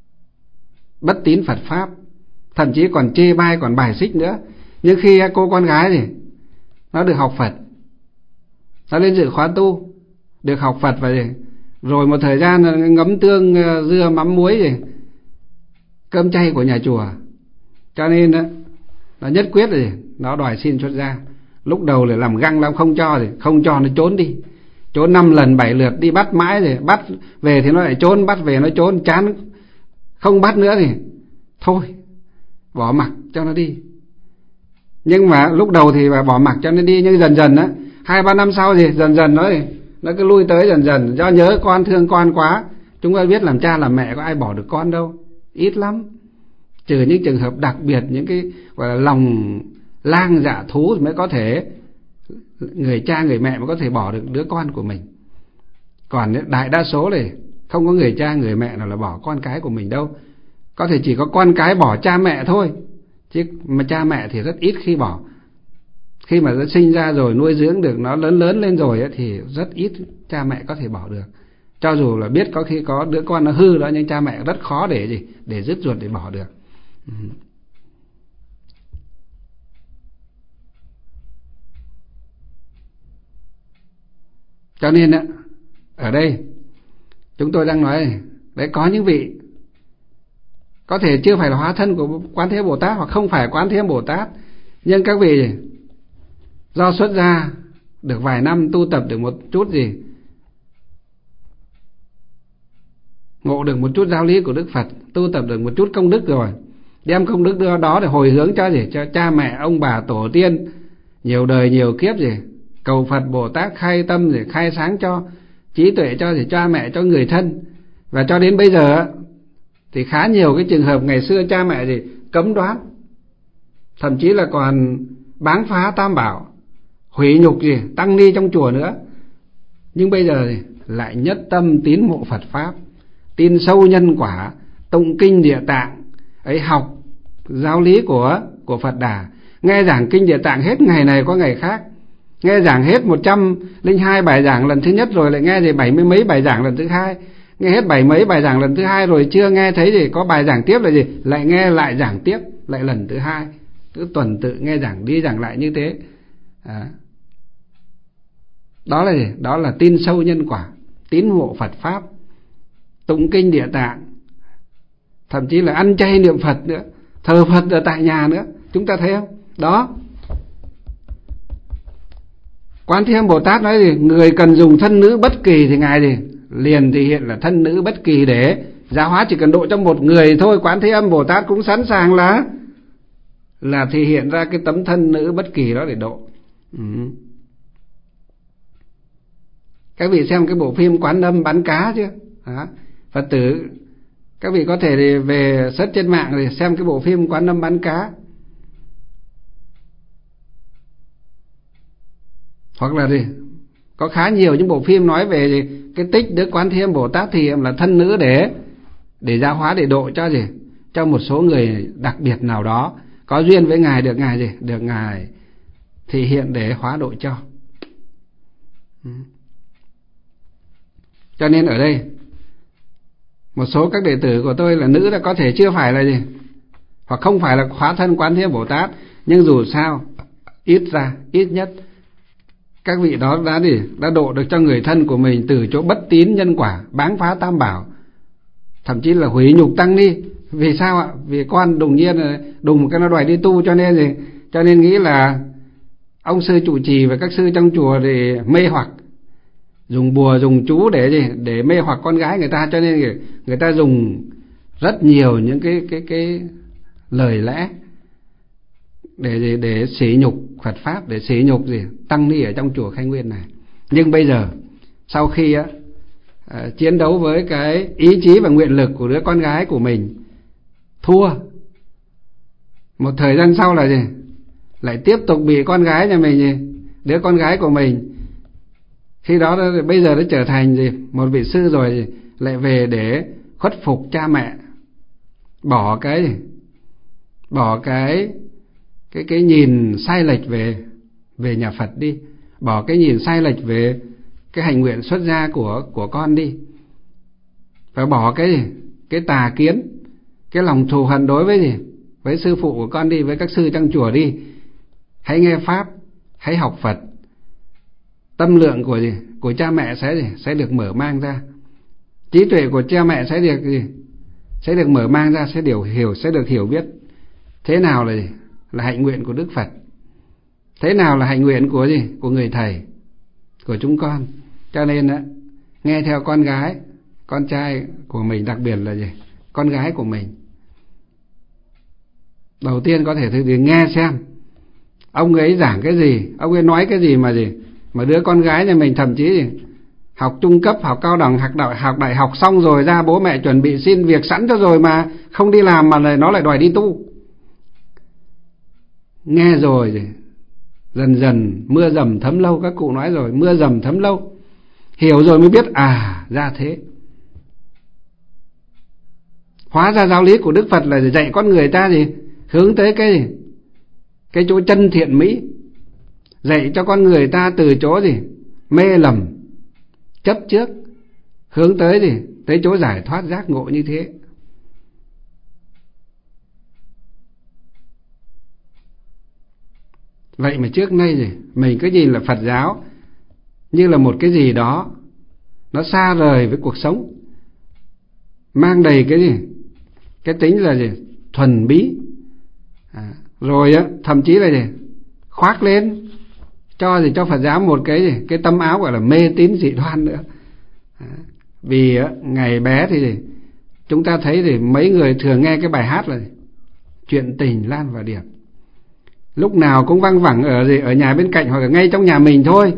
bất tín Phật pháp, thậm chí còn chê bai, còn bài xích nữa. Nhưng khi cô con gái thì nó được học Phật, nó lên dự khóa tu, được học Phật, và gì rồi một thời gian ngấm tương dưa mắm muối gì cơm chay của nhà chùa, cho nên nó nhất quyết rồi nó đòi xin xuất gia. Lúc đầu là làm găng lắm, không cho, thì không cho nó trốn đi, trốn năm lần bảy lượt, đi bắt mãi, rồi bắt về thì nó lại trốn, bắt về nó trốn, chán không bắt nữa thì thôi bỏ mặc cho nó đi. Nhưng mà lúc đầu thì bỏ mặc cho nó đi, nhưng dần dần á, hai ba năm sau thì dần dần nó nó cứ lui tới, dần dần do nhớ con, thương con quá. Chúng ta biết làm cha làm mẹ có ai bỏ được con đâu, ít lắm, trừ những trường hợp đặc biệt, những cái gọi là lòng lang dạ thú mới có thể, người cha người mẹ mới có thể bỏ được đứa con của mình. Còn đại đa số này không có người cha người mẹ nào là bỏ con cái của mình đâu. Có thể chỉ có con cái bỏ cha mẹ thôi, chứ mà cha mẹ thì rất ít khi bỏ. Khi mà nó sinh ra rồi, nuôi dưỡng được nó lớn lớn lên rồi ấy, thì rất ít cha mẹ có thể bỏ được. Cho dù là biết có khi có đứa con nó hư đó, nhưng cha mẹ rất khó để gì để dứt ruột, để bỏ được. Ừ. Cho nên á, ở đây chúng tôi đang nói đấy, có những vị có thể chưa phải là hóa thân của Quán Thế Bồ Tát, hoặc không phải Quán Thế Bồ Tát, nhưng các vị do xuất gia được vài năm, tu tập được một chút gì, ngộ được một chút giáo lý của Đức Phật, tu tập được một chút công đức rồi, đem công đức đưa đó để hồi hướng cho gì cho cha mẹ, ông bà, tổ tiên nhiều đời nhiều kiếp gì, cầu Phật Bồ Tát khai tâm, gì khai sáng cho trí tuệ, cho gì cha mẹ, cho người thân. Và cho đến bây giờ thì khá nhiều cái trường hợp ngày xưa cha mẹ gì cấm đoán, thậm chí là còn báng phá tam bảo, hủy nhục gì tăng ni trong chùa nữa. Nhưng bây giờ thì lại nhất tâm tín mộ Phật pháp, tin sâu nhân quả, tụng kinh Địa Tạng ấy, học giáo lý của của Phật Đà, nghe giảng kinh Địa Tạng hết ngày này có ngày khác, nghe giảng hết một trăm linh hai bài giảng lần thứ nhất, rồi lại nghe gì bảy mươi mấy bài giảng lần thứ hai, nghe hết bảy mấy bài giảng lần thứ hai, rồi chưa nghe thấy gì có bài giảng tiếp là gì lại nghe lại giảng tiếp lại lần thứ hai, cứ tuần tự nghe giảng đi giảng lại như thế. À, đó là gì? Đó là tin sâu nhân quả, tín ngộ Phật pháp, tụng kinh Địa Tạng, thậm chí là ăn chay niệm Phật nữa, thờ Phật ở tại nhà nữa. Chúng ta thấy không? Đó, Quán Thế Âm Bồ Tát nói gì? Người cần dùng thân nữ bất kỳ thì ngài gì liền thể hiện là thân nữ bất kỳ để giáo hóa, chỉ cần độ cho một người thôi, Quán Thế Âm Bồ Tát cũng sẵn sàng là là thể hiện ra cái tấm thân nữ bất kỳ đó để độ. Ừ. Các vị xem cái bộ phim Quán Âm bán cá chưa? Đó. Phật tử các vị có thể về search trên mạng để xem cái bộ phim Quán Âm bán cá, hoặc là gì có khá nhiều những bộ phim nói về gì cái tích Đức Quán Thế Âm Bồ Tát thì là thân nữ để để giáo hóa, để độ cho gì cho một số người đặc biệt nào đó có duyên với ngài, được ngài gì được ngài thể hiện để hóa độ cho. Ừ. Cho nên ở đây một số các đệ tử của tôi là nữ là có thể chưa phải là gì, hoặc không phải là hóa thân Quán Thế Âm Bồ Tát, nhưng dù sao ít ra ít nhất các vị đó đã gì đã độ được cho người thân của mình từ chỗ bất tín nhân quả, báng phá tam bảo, thậm chí là hủy nhục tăng ni. Vì sao ạ? Vì con đùng nhiên đùng cái nó đòi đi tu, cho nên gì cho nên nghĩ là ông sư trụ trì và các sư trong chùa thì mê hoặc, dùng bùa dùng chú để gì để mê hoặc con gái người ta, cho nên người, người ta dùng rất nhiều những cái cái cái lời lẽ để để, để sỉ nhục Phật pháp, để sỉ nhục gì tăng ni ở trong chùa Khai Nguyên này. Nhưng bây giờ sau khi á, à, chiến đấu với cái ý chí và nguyện lực của đứa con gái của mình thua, một thời gian sau là gì lại tiếp tục bị con gái nhà mình gì, đứa con gái của mình khi đó bây giờ nó trở thành gì một vị sư rồi, gì lại về để khuất phục cha mẹ, bỏ cái gì? bỏ cái cái cái nhìn sai lệch về về nhà Phật đi, bỏ cái nhìn sai lệch về cái hành nguyện xuất gia của của con đi, và bỏ cái gì? cái tà kiến, cái lòng thù hằn đối với gì? Với sư phụ của con đi, với các sư trong chùa đi. Hãy nghe pháp, hãy học Phật. Tâm lượng của gì? Của cha mẹ sẽ gì? Sẽ được mở mang ra. Trí tuệ của cha mẹ sẽ được gì? Sẽ được mở mang ra, sẽ điều hiểu, sẽ được hiểu biết. Thế nào là gì? Là hạnh nguyện của Đức Phật. Thế nào là hạnh nguyện của gì? Của người thầy, của chúng con. Cho nên đó, nghe theo con gái, con trai của mình, đặc biệt là gì? Con gái của mình. Đầu tiên có thể thử thì nghe xem ông ấy giảng cái gì, ông ấy nói cái gì mà gì mà đứa con gái nhà mình thậm chí gì học trung cấp, học cao đẳng, học đại học đại học xong rồi ra bố mẹ chuẩn bị xin việc sẵn cho rồi mà không đi làm mà lại nó lại đòi đi tu. Nghe rồi gì dần dần mưa dầm thấm lâu, các cụ nói rồi, mưa dầm thấm lâu. Hiểu rồi mới biết à ra thế. Hóa ra giáo lý của Đức Phật là dạy con người ta gì hướng tới cái gì? Cái chỗ chân thiện mỹ. Dạy cho con người ta từ chỗ gì? Mê lầm, chấp trước, hướng tới gì? Tới chỗ giải thoát giác ngộ như thế. Vậy mà trước nay gì mình cứ nhìn là Phật giáo như là một cái gì đó nó xa rời với cuộc sống, mang đầy cái gì? Cái tính là gì? Thuần bí. À, rồi á, thậm chí là gì? Khoác lên cho gì cho Phật giáo một cái gì? Cái tấm áo gọi là mê tín dị đoan nữa. À, vì á, ngày bé thì gì? Chúng ta thấy thì mấy người thường nghe cái bài hát là gì? Chuyện tình Lan và Điệp. Lúc nào cũng văng vẳng ở gì? Ở nhà bên cạnh hoặc là ngay trong nhà mình thôi.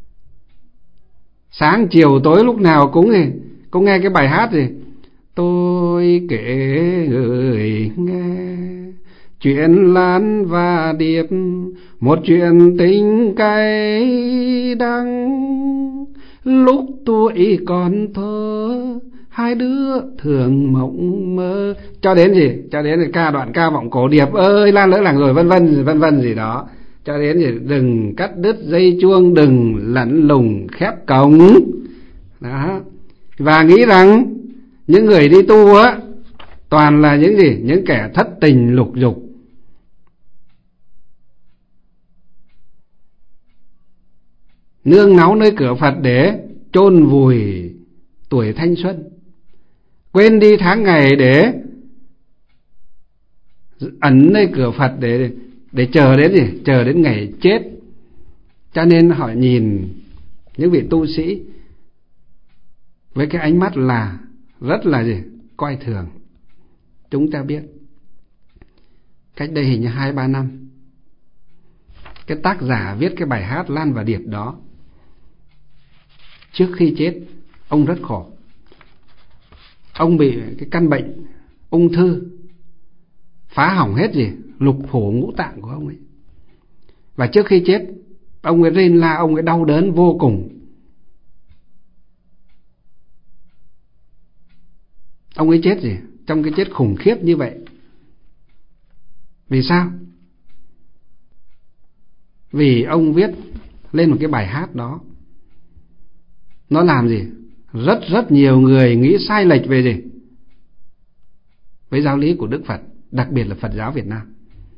Sáng chiều tối lúc nào cũng gì? Cũng nghe cái bài hát gì? Tôi kể người nghe chuyện Lan và Điệp, một chuyện tình cay đắng. Lúc tuổi còn thơ, hai đứa thường mộng mơ. Cho đến gì? Cho đến ca đoạn ca vọng cổ Điệp ơi Lan lỡ làng rồi vân vân vân vân gì đó. Cho đến gì? Đừng cắt đứt dây chuông, đừng lặn lùng khép cổng. Đó. Và nghĩ rằng những người đi tu á toàn là những gì? Những kẻ thất tình lục dục. Nương náu nơi cửa Phật để chôn vùi tuổi thanh xuân, quên đi tháng ngày để ẩn nơi cửa Phật để để chờ đến gì? Chờ đến ngày chết. Cho nên họ nhìn những vị tu sĩ với cái ánh mắt là rất là gì? Coi thường. Chúng ta biết cách đây hình như hai ba năm, cái tác giả viết cái bài hát Lan và Điệp đó, trước khi chết ông rất khổ. Ông bị cái căn bệnh ung thư phá hỏng hết gì? Lục phủ ngũ tạng của ông ấy. Và trước khi chết ông ấy rên la, ông ấy đau đớn vô cùng. Ông ấy chết gì? Trong cái chết khủng khiếp như vậy. Vì sao? Vì ông viết lên một cái bài hát đó, nó làm gì? Rất rất nhiều người nghĩ sai lệch về gì? Với giáo lý của Đức Phật, đặc biệt là Phật giáo Việt Nam.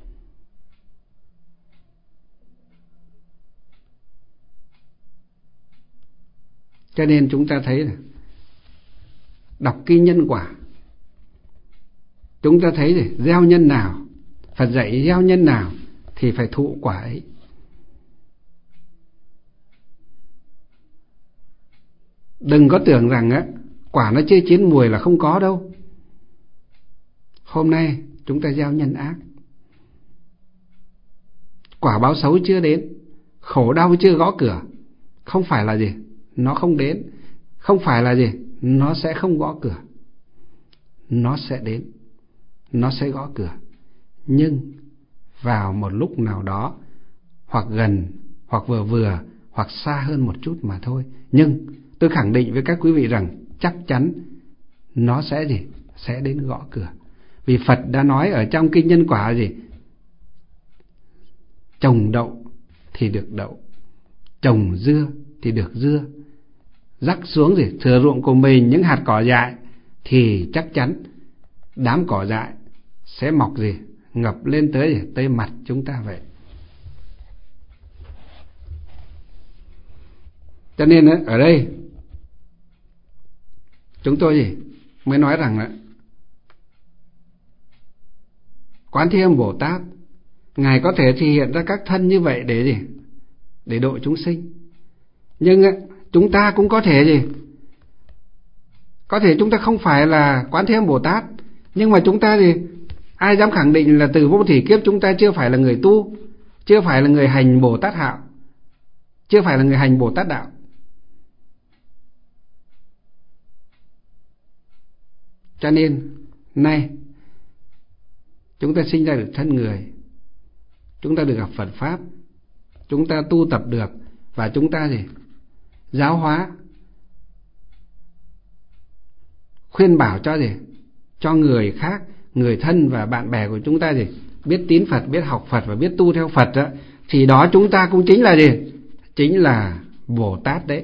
Cho nên chúng ta thấy là đọc kinh nhân quả, chúng ta thấy gì? Gieo nhân nào, Phật dạy gieo nhân nào thì phải thụ quả ấy. Đừng có tưởng rằng á quả nó chưa chín mùi là không có đâu. Hôm nay chúng ta gieo nhân ác, quả báo xấu chưa đến, khổ đau chưa gõ cửa. Không phải là gì? Nó không đến. Không phải là gì? Nó sẽ không gõ cửa. Nó sẽ đến, nó sẽ gõ cửa. Nhưng vào một lúc nào đó, hoặc gần, hoặc vừa vừa, hoặc xa hơn một chút mà thôi. Nhưng tôi khẳng định với các quý vị rằng chắc chắn nó sẽ gì? Sẽ đến gõ cửa. Vì Phật đã nói ở trong kinh nhân quả gì? Trồng đậu thì được đậu, trồng dưa thì được dưa. Rắc xuống gì? Thừa ruộng của mình những hạt cỏ dại thì chắc chắn đám cỏ dại sẽ mọc gì, ngập lên tới gì, tới mặt chúng ta vậy. Cho nên ở đây chúng tôi gì mới nói rằng là Quán Thế Âm Bồ Tát Ngài có thể thể hiện ra các thân như vậy để gì, để độ chúng sinh. Nhưng chúng ta cũng có thể gì, có thể chúng ta không phải là Quán Thế Âm Bồ Tát, nhưng mà chúng ta gì, ai dám khẳng định là từ vô thỉ kiếp chúng ta chưa phải là người tu, chưa phải là người hành Bồ Tát hạo, chưa phải là người hành Bồ Tát đạo. Cho nên nay chúng ta sinh ra được thân người, chúng ta được gặp Phật Pháp, chúng ta tu tập được, và chúng ta gì, giáo hóa, khuyên bảo cho gì, cho người khác, người thân và bạn bè của chúng ta gì, biết tín Phật, biết học Phật và biết tu theo Phật đó, thì đó chúng ta cũng chính là gì, chính là Bồ Tát đấy.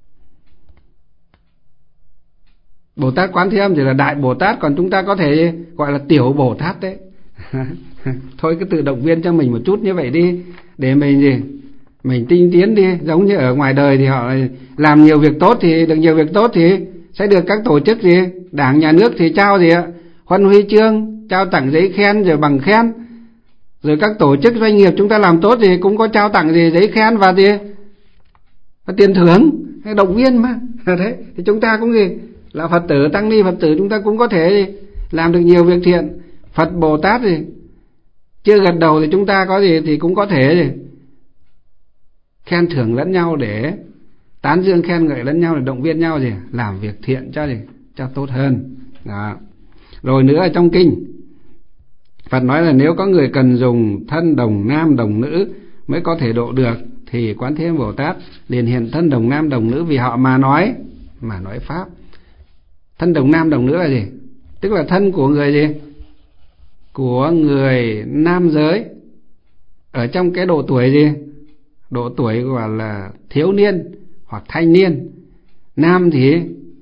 Bồ Tát Quán Thế Âm thì là Đại Bồ Tát, còn chúng ta có thể gọi là Tiểu Bồ Tát đấy. Thôi cứ tự động viên cho mình một chút như vậy đi, để mình gì, mình tinh tiến đi. Giống như ở ngoài đời thì họ làm nhiều việc tốt thì được nhiều việc tốt thì sẽ được các tổ chức gì, đảng nhà nước thì trao gì ạ, huân huy chương, trao tặng giấy khen rồi bằng khen. Rồi các tổ chức doanh nghiệp chúng ta làm tốt thì cũng có trao tặng gì, giấy khen và gì, và tiền thưởng, động viên mà. Thế thì chúng ta cũng gì, là Phật tử, tăng ni Phật tử, chúng ta cũng có thể làm được nhiều việc thiện. Phật Bồ Tát thì chưa gật đầu thì chúng ta có gì thì cũng có thể gì, khen thưởng lẫn nhau, để tán dương khen ngợi lẫn nhau, để động viên nhau gì, làm việc thiện cho gì, cho tốt hơn. Đó. Rồi nữa, trong kinh Phật nói là nếu có người cần dùng thân đồng nam đồng nữ mới có thể độ được, thì Quán Thế Âm Bồ Tát liền hiện thân đồng nam đồng nữ vì họ mà nói, mà nói pháp. Thân đồng nam đồng nữ là gì? Tức là thân của người gì? Của người nam giới ở trong cái độ tuổi gì? Độ tuổi gọi là thiếu niên hoặc thanh niên. Nam thì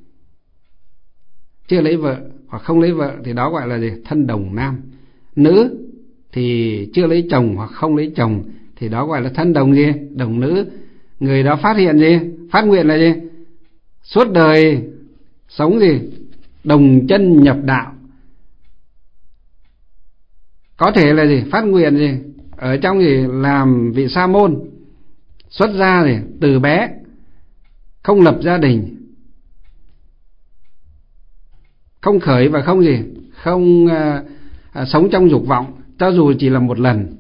chưa lấy vợ hoặc không lấy vợ thì đó gọi là gì? Thân đồng nam. Nữ thì chưa lấy chồng hoặc không lấy chồng thì đó gọi là thân đồng gì? Đồng nữ. Người đó phát hiện gì? Phát nguyện là gì? Suốt đời sống gì? Đồng chân nhập đạo. Có thể là gì? Phát nguyện gì? Ở trong gì? Làm vị sa môn, xuất gia gì? Từ bé, không lập gia đình, không khởi và không gì? Không à, à, sống trong dục vọng, cho dù chỉ là một lần.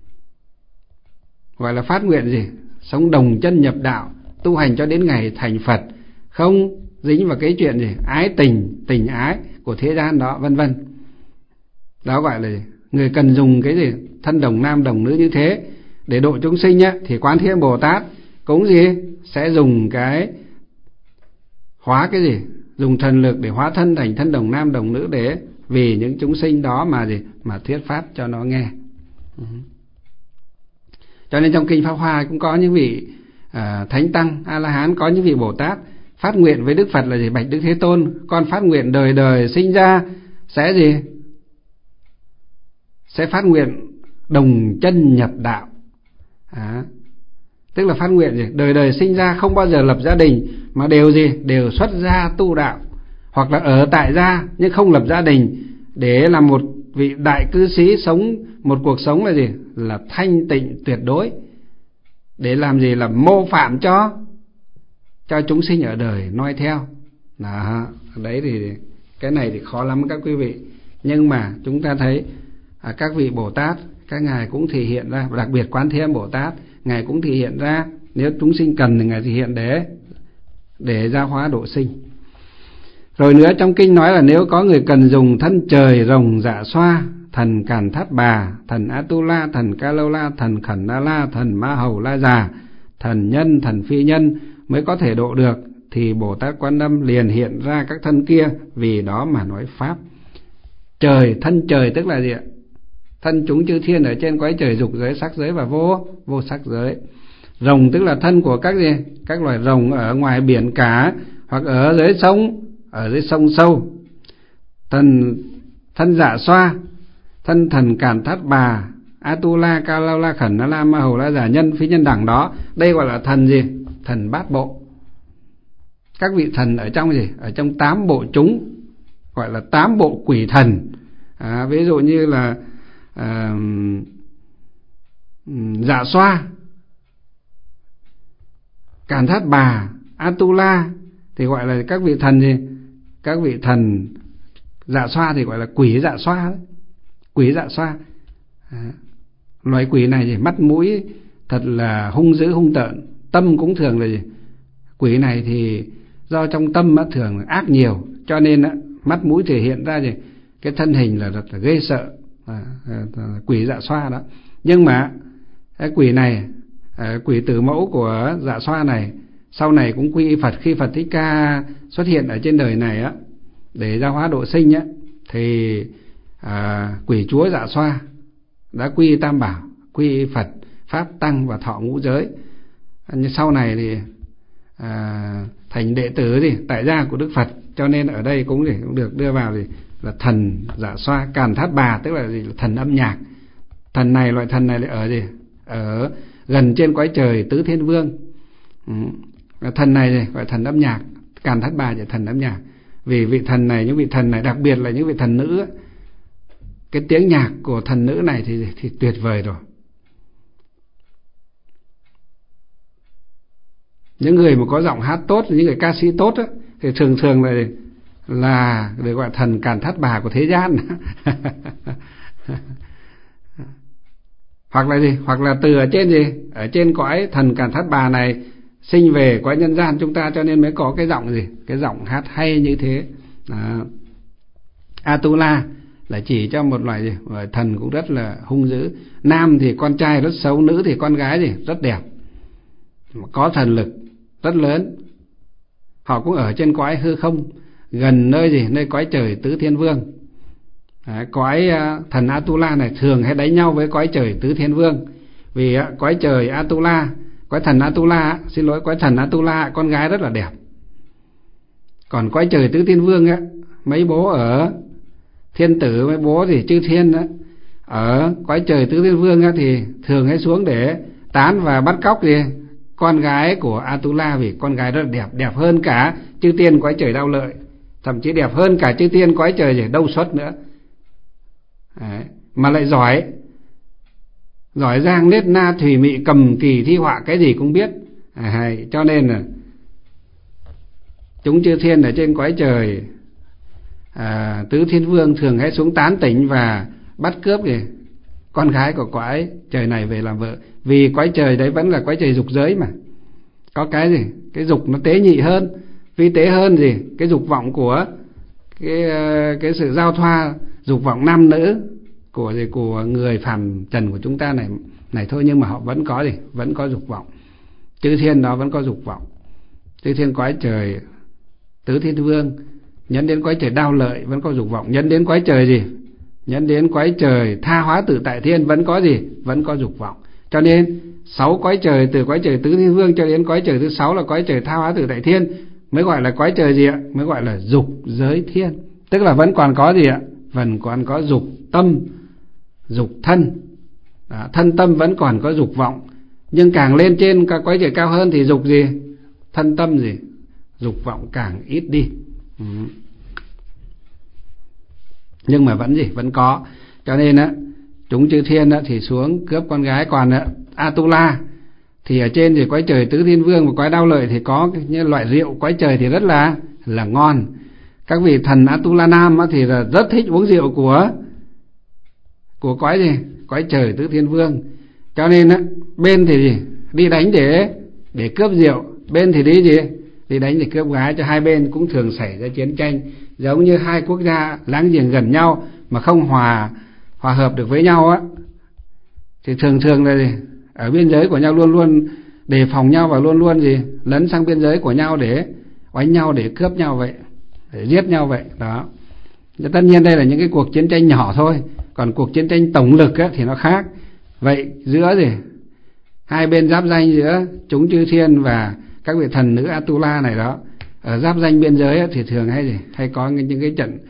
Gọi là phát nguyện gì? Sống đồng chân nhập đạo, tu hành cho đến ngày thành Phật, không dính vào cái chuyện gì? Ái tình, tình ái của thế gian đó, vân vân. Đó gọi là gì? Người cần dùng cái gì? Thân đồng nam đồng nữ như thế để độ chúng sinh nhá, thì Quán Thế Âm Bồ Tát cũng gì? Sẽ dùng cái hóa cái gì? Dùng thần lực để hóa thân thành thân đồng nam đồng nữ, để vì những chúng sinh đó mà gì? Mà thuyết pháp cho nó nghe. Cho nên trong kinh Pháp Hoa cũng có những vị à, thánh tăng A La Hán, có những vị Bồ Tát phát nguyện với Đức Phật là gì? Bạch Đức Thế Tôn, con phát nguyện đời đời sinh ra sẽ gì? Sẽ phát nguyện đồng chân nhập đạo. À, tức là phát nguyện gì? Đời đời sinh ra không bao giờ lập gia đình, mà đều gì? Đều xuất gia tu đạo, hoặc là ở tại gia nhưng không lập gia đình, để làm một vị đại cư sĩ, sống một cuộc sống là gì? Là thanh tịnh tuyệt đối, để làm gì? Là mô phạm cho cho chúng sinh ở đời noi theo. Đó, đấy thì cái này thì khó lắm các quý vị. Nhưng mà chúng ta thấy à, các vị Bồ Tát, các ngài cũng thể hiện ra, đặc biệt Quán Thế Âm Bồ Tát, ngài cũng thể hiện ra, nếu chúng sinh cần thì ngài thể hiện để để gia hóa độ sinh. Rồi nữa, trong kinh nói là nếu có người cần dùng thân trời rồng dạ xoa, thần Càn Thát Bà, thần Atula, thần Ca Lâu La, thần Khẩn Na La, thần Ma Hầu La Già, thần nhân, thần phi nhân mới có thể độ được, thì Bồ Tát Quan Âm liền hiện ra các thân kia vì đó mà nói pháp. Trời, thân trời tức là gì ạ? Thân chúng chư thiên ở trên cõi trời dục giới, sắc giới và vô vô sắc giới. Rồng tức là thân của các gì? Các loài rồng ở ngoài biển cả, hoặc ở dưới sông, ở dưới sông sâu. Thần thân Dạ Xoa, thân thần Càn Thát Bà, Atula, Cao Lao La Khẩn, Na La Ma Hầu, La Giả Nhân, Phi Nhân Đẳng đó. Đây gọi là thần gì? Thần bát bộ. Các vị thần ở trong gì? Ở trong tám bộ chúng, gọi là tám bộ quỷ thần. À, ví dụ như là à, Dạ Xoa, Càn Thát Bà, Atula thì gọi là các vị thần gì? Các vị thần Dạ Xoa thì gọi là quỷ Dạ Xoa đấy. Quỷ Dạ Xoa. À, loài quỷ này thì mắt mũi thật là hung dữ hung tợn, tâm cũng thường là gì? Quỷ này thì do trong tâm á, thường là ác nhiều, cho nên á, mắt mũi thể hiện ra gì? Cái thân hình là rất là ghê sợ. À, quỷ Dạ Xoa đó. Nhưng mà cái quỷ này, à, quỷ tử mẫu của Dạ Xoa này sau này cũng quy y Phật. Khi Phật Thích Ca xuất hiện ở trên đời này á, để giáo hóa độ sinh á, thì à, quỷ chúa Dạ Xoa đã quy y Tam Bảo, quy y Phật, Pháp, Tăng và thọ ngũ giới. Nhưng sau này thì à, thành đệ tử gì tại gia của Đức Phật, cho nên ở đây cũng, thì, cũng được đưa vào gì là thần Dạ Xoa. Càn Thát Bà tức là gì? Là thần âm nhạc. Thần này, loại thần này lại ở gì? Ở gần trên cõi trời Tứ Thiên Vương. Ừ. Thần này gì? Gọi thần âm nhạc. Càn Thát Bà là thần âm nhạc. Vì vị thần này, những vị thần này, đặc biệt là những vị thần nữ, cái tiếng nhạc của thần nữ này thì, thì tuyệt vời rồi. Những người mà có giọng hát tốt, những người ca sĩ tốt á, thì thường thường là là được gọi thần Càn Thát Bà của thế gian. Hoặc là gì? Hoặc là từ ở trên gì? Ở trên cõi thần Càn Thát Bà này sinh về cõi nhân gian chúng ta, cho nên mới có cái giọng gì? Cái giọng hát hay như thế. Đó. Atula là chỉ cho một loại gì? Loại thần cũng rất là hung dữ. Nam thì con trai rất xấu, nữ thì con gái gì? Rất đẹp, có thần lực rất lớn. Họ cũng ở trên cõi hư không, gần nơi gì? Nơi cõi trời Tứ Thiên Vương. Đấy, cõi uh, thần Atula này thường hay đánh nhau với cõi trời Tứ Thiên Vương. Vì uh, cõi trời Atula, cõi thần Atula, xin lỗi, cõi thần Atula con gái rất là đẹp. Còn cõi trời Tứ Thiên Vương á, mấy bố ở thiên tử, mấy bố thì chư thiên á, ở cõi trời Tứ Thiên Vương á, thì thường hay xuống để tán và bắt cóc gì? Con gái của Atula, vì con gái rất là đẹp, đẹp hơn cả chư tiên cõi trời Đao Lợi, thậm chí đẹp hơn cả chư tiên cõi trời gì? Đâu Xuất nữa. Đấy. Mà lại giỏi, giỏi giang nết na thủy mị cầm kỳ thi họa, cái gì cũng biết. À, cho nên là chúng chư thiên ở trên cõi trời à, Tứ Thiên Vương thường hay xuống tán tỉnh và bắt cướp gì? Con gái của cõi trời này về làm vợ. Vì cõi trời đấy vẫn là cõi trời dục giới mà. Có cái gì? Cái dục nó tế nhị hơn, vi tế hơn gì? Cái dục vọng của cái, cái sự giao thoa, dục vọng nam nữ của gì? Của người phàm trần của chúng ta này này thôi, nhưng mà họ vẫn có gì? Vẫn có dục vọng. Chư thiên đó vẫn có dục vọng. Chư thiên cõi trời Tứ Thiên Vương nhấn đến cõi trời Đao Lợi vẫn có dục vọng, nhấn đến cõi trời gì? Nhấn đến cõi trời Tha Hóa Tự Tại Thiên vẫn có gì? Vẫn có dục vọng. Cho nên sáu cõi trời, từ cõi trời Tứ Thiên Vương cho đến cõi trời thứ sáu là cõi trời Tha Hóa Tự Tại Thiên, mới gọi là cõi trời gì ạ? Mới gọi là dục giới thiên. Tức là vẫn còn có gì ạ? Vẫn còn có dục tâm, dục thân. Đó, thân tâm vẫn còn có dục vọng. Nhưng càng lên trên các cõi trời cao hơn thì dục gì? Thân tâm gì? Dục vọng càng ít đi. Ừ. Nhưng mà vẫn gì? Vẫn có. Cho nên á, chúng chư thiên á, thì xuống cướp con gái. Còn á, Atula thì ở trên thì cõi trời Tứ Thiên Vương và cõi Đao Lợi thì có như loại rượu cõi trời thì rất là là ngon. Các vị thần Atula nam á, thì là rất thích uống rượu của của cõi gì? Cõi trời Tứ Thiên Vương. Cho nên á, bên thì gì? Đi đánh để để cướp rượu, bên thì đi gì? Đi đánh để cướp gái. Cho hai bên cũng thường xảy ra chiến tranh, giống như hai quốc gia láng giềng gần nhau mà không hòa hòa hợp được với nhau á, thì thường thường là gì? Ở biên giới của nhau luôn luôn đề phòng nhau và luôn luôn gì? Lấn sang biên giới của nhau để oánh nhau, để cướp nhau vậy, để giết nhau vậy đó. Tất nhiên đây là những cái cuộc chiến tranh nhỏ thôi, còn cuộc chiến tranh tổng lực á, thì nó khác. Vậy giữa gì? Hai bên giáp danh giữa chúng chư thiên và các vị thần nữ Atula này đó, ở giáp danh biên giới á, thì thường hay gì? Hay có những cái trận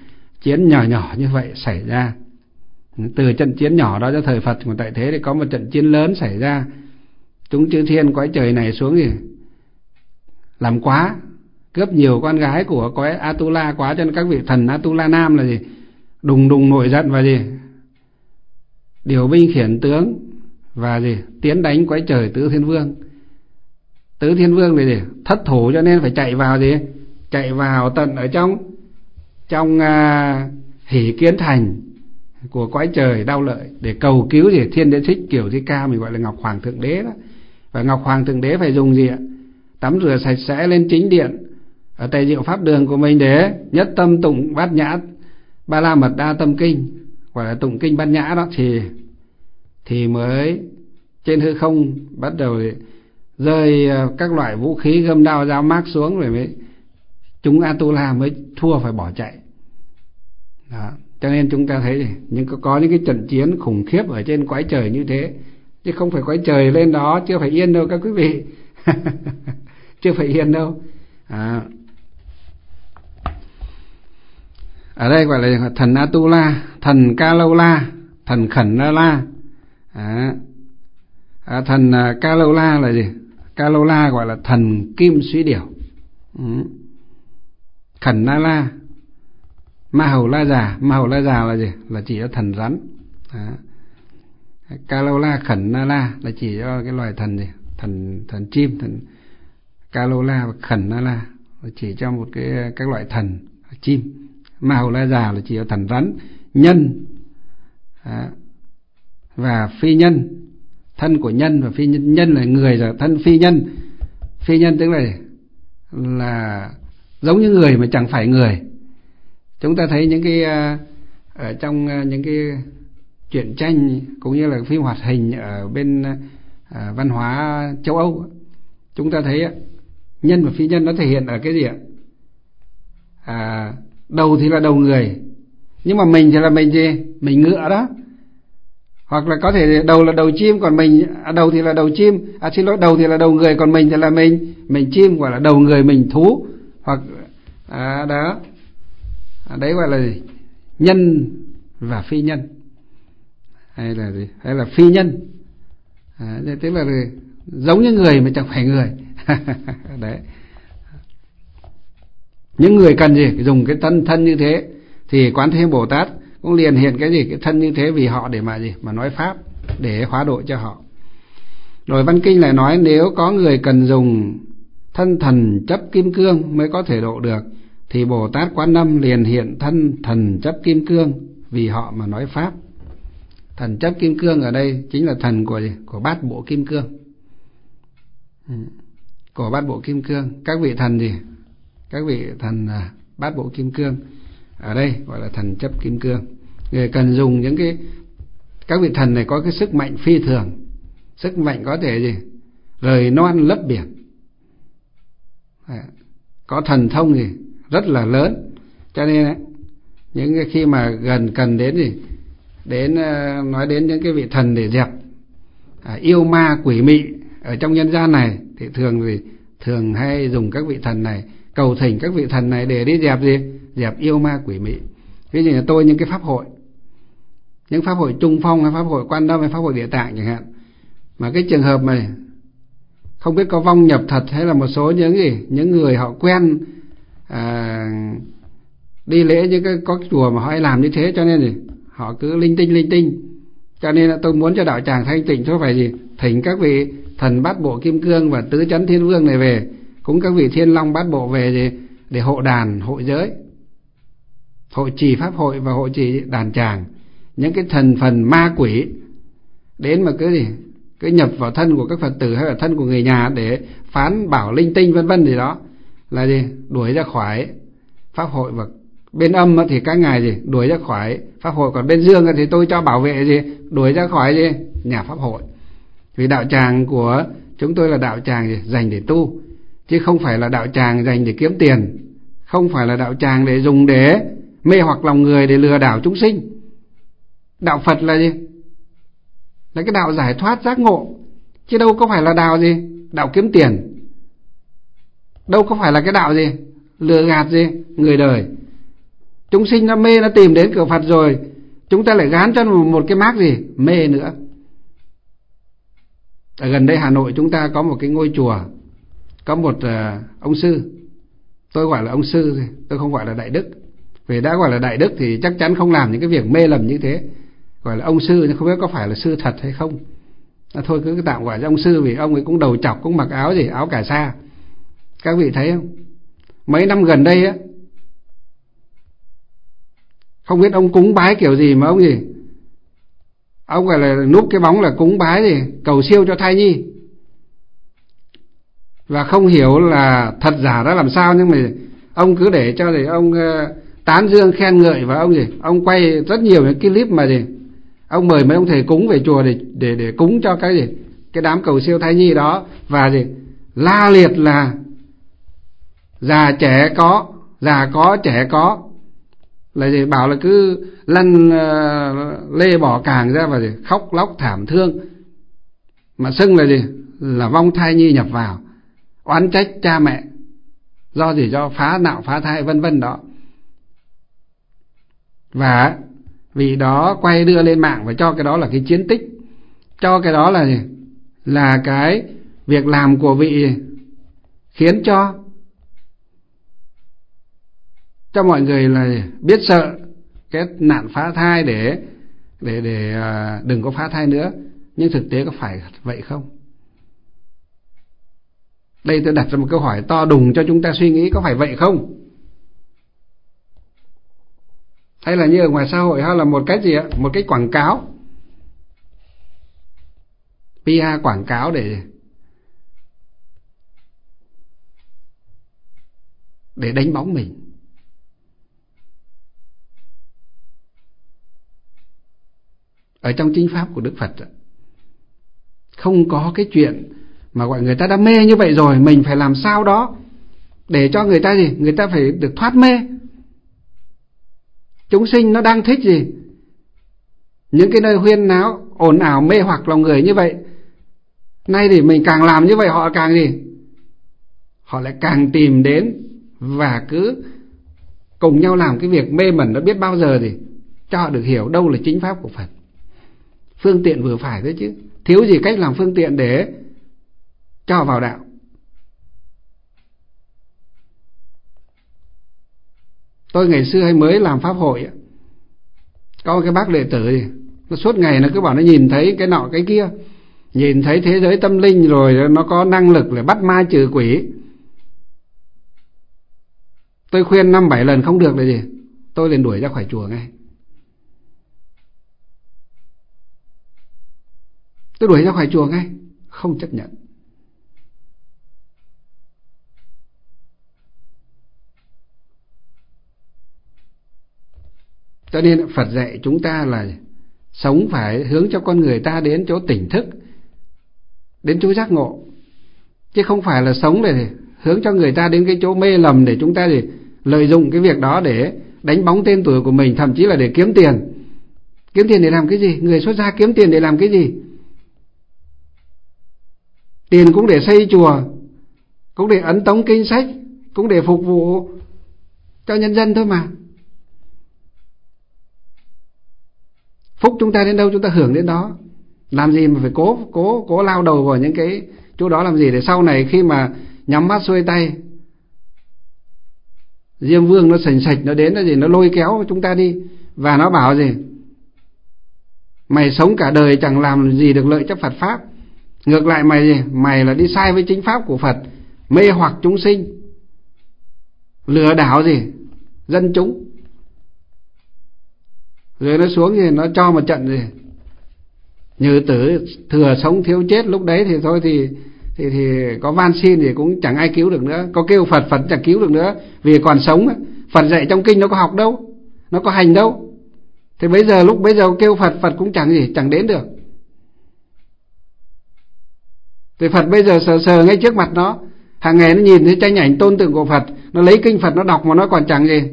chiến nhỏ nhỏ như vậy xảy ra. Từ trận chiến nhỏ đó cho thời Phật của tại thế thì có một trận chiến lớn xảy ra. Chúng chư thiên cõi trời này xuống thì làm quá, cướp nhiều con gái của cõi Atula quá, cho nên các vị thần Atula Nam là gì? Đùng đùng nổi giận và gì? Điều binh khiển tướng và gì? Tiến đánh cõi trời Tứ Thiên Vương. Tứ Thiên Vương thì gì? Thất thủ cho nên phải chạy vào gì? Chạy vào tận ở trong trong à, Hỷ Kiến Thành của cõi trời Đao Lợi để cầu cứu gì? Thiên Đế Thích Kiểu Thi Ca, mình gọi là Ngọc Hoàng Thượng Đế đó. Và Ngọc Hoàng Thượng Đế phải dùng gì ạ? Tắm rửa sạch sẽ lên chính điện ở Tề Diệu Pháp Đường của mình để nhất tâm tụng Bát Nhã Ba La Mật Đa Tâm Kinh, gọi là tụng kinh Bát Nhã đó, thì thì mới trên hư không bắt đầu rơi các loại vũ khí gươm đao dao mác xuống, rồi mới chúng Atula mới thua phải bỏ chạy đó. Cho nên chúng ta thấy những có, có những cái trận chiến khủng khiếp ở trên cõi trời như thế, chứ không phải cõi trời lên đó chưa phải yên đâu các quý vị. Chưa phải yên đâu à. Ở đây gọi là thần Atula, thần Kalola, thần Khẩn Na La à. À, thần Kalola là gì? Kalola gọi là thần Kim Suý Điểu. ừ. Khẩn Na La, Ma Hầu La Già. Ma Hầu La Già là gì? Là chỉ cho thần rắn à. Kalola Khẩn Na La là chỉ cho cái loài thần gì? Thần thần chim. Thần Kalola và Khẩn Na La là chỉ cho một cái các loại thần chim. Ma Hầu La Già là chỉ cho thần rắn, nhân à, và phi nhân, thân của nhân và phi nhân. Nhân là người, là thân phi nhân. Phi nhân tức là là giống như người mà chẳng phải người. Chúng ta thấy những cái ở trong những cái truyện tranh cũng như là phim hoạt hình ở bên à, văn hóa châu Âu, chúng ta thấy nhân và phi nhân nó thể hiện ở cái gì ạ? À, đầu thì là đầu người, nhưng mà mình thì là mình gì? Mình ngựa đó. Hoặc là có thể đầu là đầu chim, còn mình à, đầu thì là đầu chim, à xin lỗi, đầu thì là đầu người, còn mình thì là mình mình chim, gọi là đầu người mình thú. Hoặc à, đó à, đấy gọi là gì? Nhân và phi nhân, hay là gì? Hay là phi nhân à, tức là gì? Giống như người mà chẳng phải người. Đấy. Những người cần gì? Dùng cái thân thân như thế thì Quán Thế Bồ Tát cũng liền hiện cái gì? Cái thân như thế vì họ để mà gì? Mà nói pháp, để hóa độ cho họ. Rồi Văn Kinh lại nói nếu có người cần dùng thân thần chấp kim cương mới có thể độ được, thì Bồ Tát Quán Âm liền hiện thân thần chấp kim cương vì họ mà nói pháp. Thần chấp kim cương ở đây chính là thần của gì? Của bát bộ kim cương. Của bát bộ kim cương. Các vị thần gì? Các vị thần à, bát bộ kim cương ở đây gọi là thần chấp kim cương. Người cần dùng những cái, các vị thần này có cái sức mạnh phi thường, sức mạnh có thể gì? Rời non lấp biển, có thần thông gì rất là lớn. Cho nên ấy, những cái khi mà gần cần đến gì đến uh, nói đến những cái vị thần để dẹp à, yêu ma quỷ mị ở trong nhân gian này, thì thường gì thường hay dùng các vị thần này, cầu thỉnh các vị thần này để đi dẹp gì? Dẹp yêu ma quỷ mị. Ví dụ như tôi những cái pháp hội, những pháp hội Trung Phong hay pháp hội Quan Âm hay pháp hội Địa Tạng chẳng hạn, mà cái trường hợp này không biết có vong nhập thật hay là một số những gì những người họ quen à, đi lễ những cái có chùa mà họ hay làm như thế, cho nên gì họ cứ linh tinh linh tinh. Cho nên là tôi muốn cho đạo tràng thanh tịnh, tôi phải gì thỉnh các vị thần bát bộ kim cương và tứ chấn thiên vương này về, cũng các vị thiên long bát bộ về gì để hộ đàn hội giới, hội trì pháp hội và hội trì đàn tràng. Những cái thần phần ma quỷ đến mà cứ gì cứ nhập vào thân của các Phật tử hay là thân của người nhà để phán bảo linh tinh vân vân gì đó là gì đuổi ra khỏi pháp hội. Và bên âm thì các ngài gì đuổi ra khỏi pháp hội, còn bên dương thì tôi cho bảo vệ gì đuổi ra khỏi gì nhà pháp hội. Vì đạo tràng của chúng tôi là đạo tràng gì dành để tu, chứ không phải là đạo tràng dành để kiếm tiền, không phải là đạo tràng để dùng để mê hoặc lòng người để lừa đảo chúng sinh. Đạo Phật là gì? Là cái đạo giải thoát giác ngộ, chứ đâu có phải là đạo gì đạo kiếm tiền, đâu có phải là cái đạo gì lừa gạt gì người đời. Chúng sinh nó mê, nó tìm đến cửa Phật rồi, chúng ta lại gán cho một, một cái mác gì? Mê nữa. Ở gần đây Hà Nội chúng ta có một cái ngôi chùa, có một uh, ông sư. Tôi gọi là ông sư thôi, tôi không gọi là đại đức. Vì đã gọi là đại đức thì chắc chắn không làm những cái việc mê lầm như thế. Gọi là ông sư nhưng không biết có phải là sư thật hay không. À, thôi cứ tạm gọi là ông sư, vì ông ấy cũng đầu chọc, cũng mặc áo gì, áo cà sa. Các vị thấy không? Mấy năm gần đây á, không biết ông cúng bái kiểu gì mà ông gì, ông gọi là núp cái bóng là cúng bái gì, cầu siêu cho thai nhi. Và không hiểu là thật giả ra làm sao, nhưng mà ông cứ để cho thì ông uh, tán dương khen ngợi, và ông gì, ông quay rất nhiều những cái clip mà gì, ông mời mấy ông thầy cúng về chùa để để để cúng cho cái gì, cái đám cầu siêu thai nhi đó, và gì la liệt là già trẻ có, già có trẻ có, là gì bảo là cứ lăn uh, lê bỏ càng ra và gì khóc lóc thảm thương, mà xưng là gì là vong thai nhi nhập vào, oán trách cha mẹ do gì, do phá nạo phá thai vân vân đó. Và vì đó quay đưa lên mạng và cho cái đó là cái chiến tích, cho cái đó là gì, là cái việc làm của vị khiến cho cho mọi người là biết sợ cái nạn phá thai để để để uh, đừng có phá thai nữa. Nhưng thực tế có phải vậy không? Đây tôi đặt ra một câu hỏi to đùng cho chúng ta suy nghĩ, có phải vậy không? Hay là như ở ngoài xã hội, hay là một cái gì ạ, một cái quảng cáo, pê e quảng cáo để để đánh bóng mình. Ở trong chính pháp của Đức Phật không có cái chuyện mà gọi người ta đã mê như vậy rồi, mình phải làm sao đó để cho người ta gì, người ta phải được thoát mê. Chúng sinh nó đang thích gì, những cái nơi huyên náo ồn ào mê hoặc lòng người như vậy. Nay thì mình càng làm như vậy, họ càng gì, họ lại càng tìm đến và cứ cùng nhau làm cái việc mê mẩn. Nó biết bao giờ thì cho họ được hiểu đâu là chính pháp của Phật. Phương tiện vừa phải đấy chứ, thiếu gì cách làm phương tiện để cho họ vào đạo. Tôi ngày xưa hay mới làm pháp hội, có một cái bác đệ tử gì, nó suốt ngày nó cứ bảo nó nhìn thấy cái nọ cái kia, nhìn thấy thế giới tâm linh rồi nó có năng lực để bắt ma trừ quỷ. Tôi khuyên năm bảy lần không được là gì, tôi liền đuổi ra khỏi chùa ngay. Tôi đuổi ra khỏi chùa ngay, không chấp nhận. Cho nên Phật dạy chúng ta là sống phải hướng cho con người ta đến chỗ tỉnh thức, đến chỗ giác ngộ, chứ không phải là sống để hướng cho người ta đến cái chỗ mê lầm để chúng ta thì lợi dụng cái việc đó để đánh bóng tên tuổi của mình, thậm chí là để kiếm tiền. Kiếm tiền để làm cái gì? Người xuất gia kiếm tiền để làm cái gì? Tiền cũng để xây chùa, cũng để ấn tống kinh sách, cũng để phục vụ cho nhân dân thôi mà. Phúc chúng ta đến đâu chúng ta hưởng đến đó. Làm gì mà phải cố cố cố lao đầu vào những cái chỗ đó làm gì, để sau này khi mà nhắm mắt xuôi tay, Diêm Vương nó sành sạch nó đến, nó gì nó lôi kéo chúng ta đi, và nó bảo gì, mày sống cả đời chẳng làm gì được lợi cho Phật pháp, ngược lại mày gì, mày là đi sai với chính pháp của Phật, mê hoặc chúng sinh, lừa đảo gì dân chúng. Rồi nó xuống thì nó cho một trận gì, nhừ tử thừa sống thiếu chết. Lúc đấy thì thôi thì thì thì có van xin thì cũng chẳng ai cứu được nữa, có kêu Phật Phật chẳng cứu được nữa, vì còn sống. Phật dạy trong kinh nó có học đâu, nó có hành đâu. Thì bây giờ lúc bây giờ kêu Phật, Phật cũng chẳng gì, chẳng đến được. Thì Phật bây giờ sờ sờ ngay trước mặt nó, hàng ngày nó nhìn thấy tranh ảnh tôn tượng của Phật, nó lấy kinh Phật nó đọc mà nó còn chẳng gì,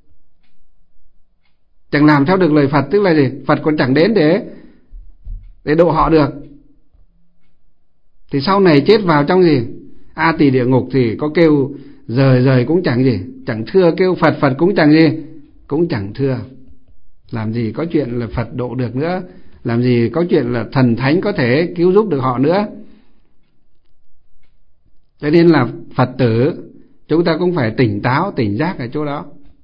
chẳng làm theo được lời Phật. Tức là gì, Phật còn chẳng đến để để độ họ được. Thì sau này chết vào trong gì A Tỳ địa ngục thì có kêu rời rời cũng chẳng gì, chẳng thưa kêu Phật Phật cũng chẳng gì, cũng chẳng thưa. Làm gì có chuyện là Phật độ được nữa, làm gì có chuyện là thần thánh có thể cứu giúp được họ nữa. Cho nên là Phật tử chúng ta cũng phải tỉnh táo, tỉnh giác ở chỗ đó.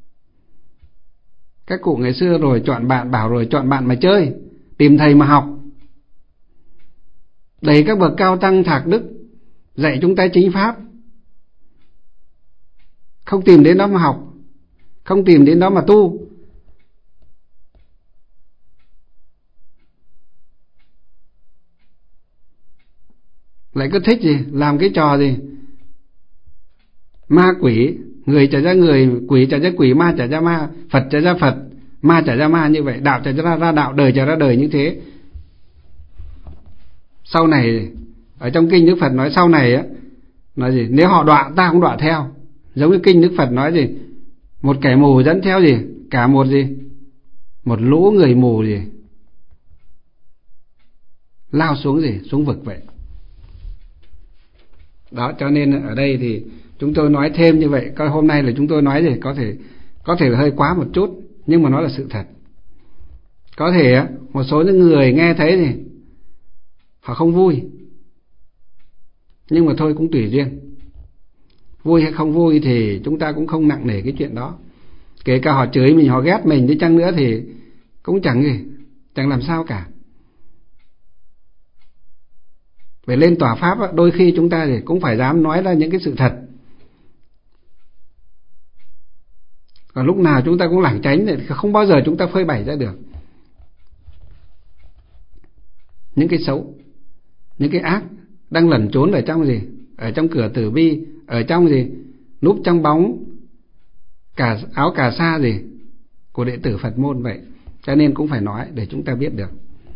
Các cụ ngày xưa rồi chọn bạn, bảo rồi chọn bạn mà chơi, tìm thầy mà học. Đầy các bậc cao tăng thạc đức dạy chúng ta chính pháp, không tìm đến đó mà học, không tìm đến đó mà tu. Lại cứ thích gì, làm cái trò gì ma quỷ, người trả ra người, quỷ trả ra quỷ, ma trả ra ma, Phật trả ra Phật, ma trả ra ma như vậy, đạo trả ra ra đạo, đời trả ra đời như thế. Sau này ở trong kinh Đức Phật nói sau này á, nói gì nếu họ đọa ta cũng đọa theo. Giống như kinh Đức Phật nói gì một kẻ mù dẫn theo gì cả một gì một lũ người mù gì lao xuống gì xuống vực vậy. Đó, cho nên ở đây thì chúng tôi nói thêm như vậy. Coi hôm nay là chúng tôi nói gì có thể có thể là hơi quá một chút, nhưng mà nó là sự thật. Có thể một số những người nghe thấy thì họ không vui, nhưng mà thôi cũng tùy duyên. Vui hay không vui thì chúng ta cũng không nặng nề cái chuyện đó. Kể cả họ chửi mình, họ ghét mình đi chăng nữa thì cũng chẳng gì, chẳng làm sao cả. Về lên tòa pháp á, đôi khi chúng ta thì cũng phải dám nói ra những cái sự thật. Còn lúc nào chúng ta cũng lảng tránh thì không bao giờ chúng ta phơi bày ra được những cái xấu, những cái ác đang lẩn trốn ở trong gì, ở trong cửa tử bi, ở trong gì núp trong bóng cả áo cà sa gì của đệ tử Phật môn vậy. Cho nên cũng phải nói để chúng ta biết được.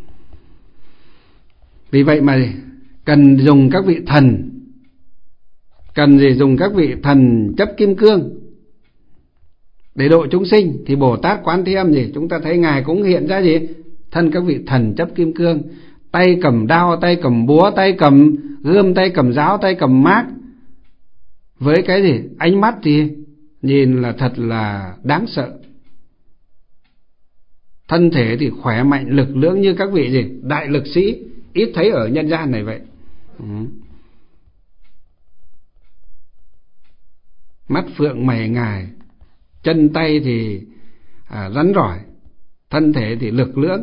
Vì vậy mà cần dùng các vị thần, cần gì dùng các vị thần chấp kim cương để độ chúng sinh. Thì Bồ Tát Quán Thế Âm gì chúng ta thấy ngài cũng hiện ra gì thân các vị thần chấp kim cương, tay cầm đao, tay cầm búa, tay cầm gươm, tay cầm giáo, tay cầm mác, với cái gì ánh mắt thì nhìn là thật là đáng sợ. Thân thể thì khỏe mạnh lực lưỡng như các vị gì đại lực sĩ ít thấy ở nhân gian này vậy. Ừ. Mắt phượng mày ngài, chân tay thì à, rắn rỏi, thân thể thì lực lưỡng.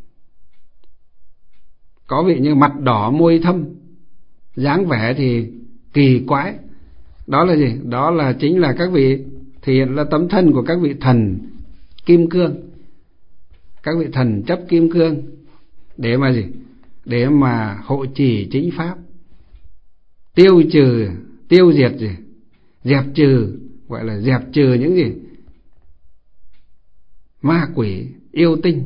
Có vị như mặt đỏ môi thâm, dáng vẻ thì kỳ quái. Đó là gì? Đó là chính là các vị thể hiện là tấm thân của các vị thần kim cương, các vị thần chấp kim cương, để mà gì? Để mà hộ trì chính pháp, tiêu trừ, tiêu diệt gì? Dẹp trừ, gọi là dẹp trừ những gì? Ma quỷ, yêu tinh,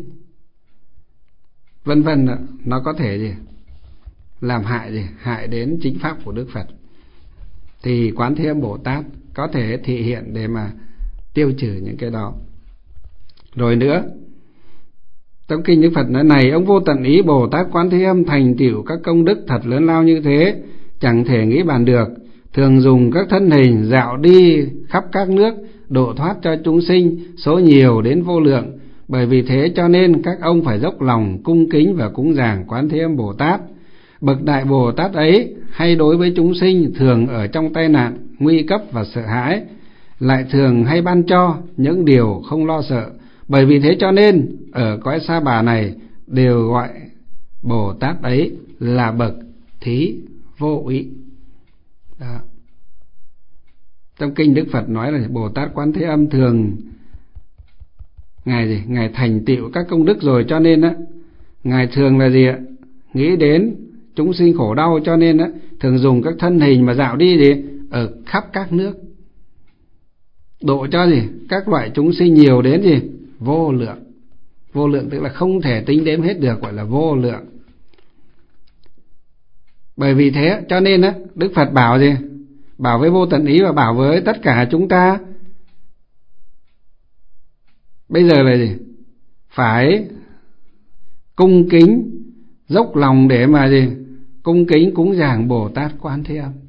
vân vân. Nó có thể gì? Làm hại gì? Hại đến chính pháp của Đức Phật. Thì Quán Thế Âm Bồ Tát có thể thị hiện để mà tiêu trừ những cái đó. Rồi nữa, trong kinh Đức Phật nói này, ông vô tận ý Bồ Tát Quán Thế Âm thành tựu các công đức thật lớn lao như thế, chẳng thể nghĩ bàn được. Thường dùng các thân hình dạo đi khắp các nước, độ thoát cho chúng sinh số nhiều đến vô lượng. Bởi vì thế cho nên các ông phải dốc lòng cung kính và cúng dường Quán Thế Âm Bồ Tát. Bậc đại Bồ Tát ấy hay đối với chúng sinh thường ở trong tai nạn, nguy cấp và sợ hãi, lại thường hay ban cho những điều không lo sợ. Bởi vì thế cho nên ở cõi Sa Bà này đều gọi Bồ Tát ấy là bậc thí vô úy. Đó. Trong kinh Đức Phật nói là Bồ Tát Quán Thế Âm thường ngài gì ngài thành tựu các công đức rồi, cho nên á ngài thường là gì ạ, nghĩ đến chúng sinh khổ đau, cho nên á thường dùng các thân hình mà dạo đi gì ở khắp các nước, độ cho gì các loại chúng sinh nhiều đến gì vô lượng. Vô lượng tức là không thể tính đếm hết được, gọi là vô lượng. Bởi vì thế cho nên á Đức Phật bảo gì, bảo với vô tận ý và bảo với tất cả chúng ta bây giờ là gì, phải cung kính dốc lòng để mà gì cung kính cúng dường Bồ Tát Quán Thế Âm.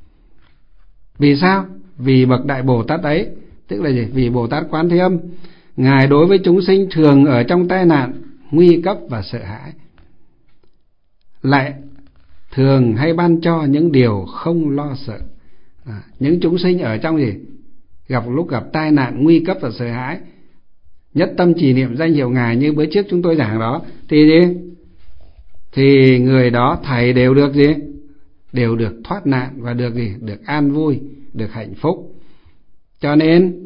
Vì sao? Vì bậc đại Bồ Tát ấy, tức là gì, vì Bồ Tát Quán Thế Âm Ngài đối với chúng sinh thường ở trong tai nạn, nguy cấp và sợ hãi, lại thường hay ban cho những điều không lo sợ. À, những chúng sinh ở trong gì? Gặp lúc gặp tai nạn, nguy cấp và sợ hãi, nhất tâm trì niệm danh hiệu Ngài như bữa trước chúng tôi giảng đó, thì gì? Thì người đó thầy đều được gì? Đều được thoát nạn và được gì? Được an vui, được hạnh phúc. Cho nên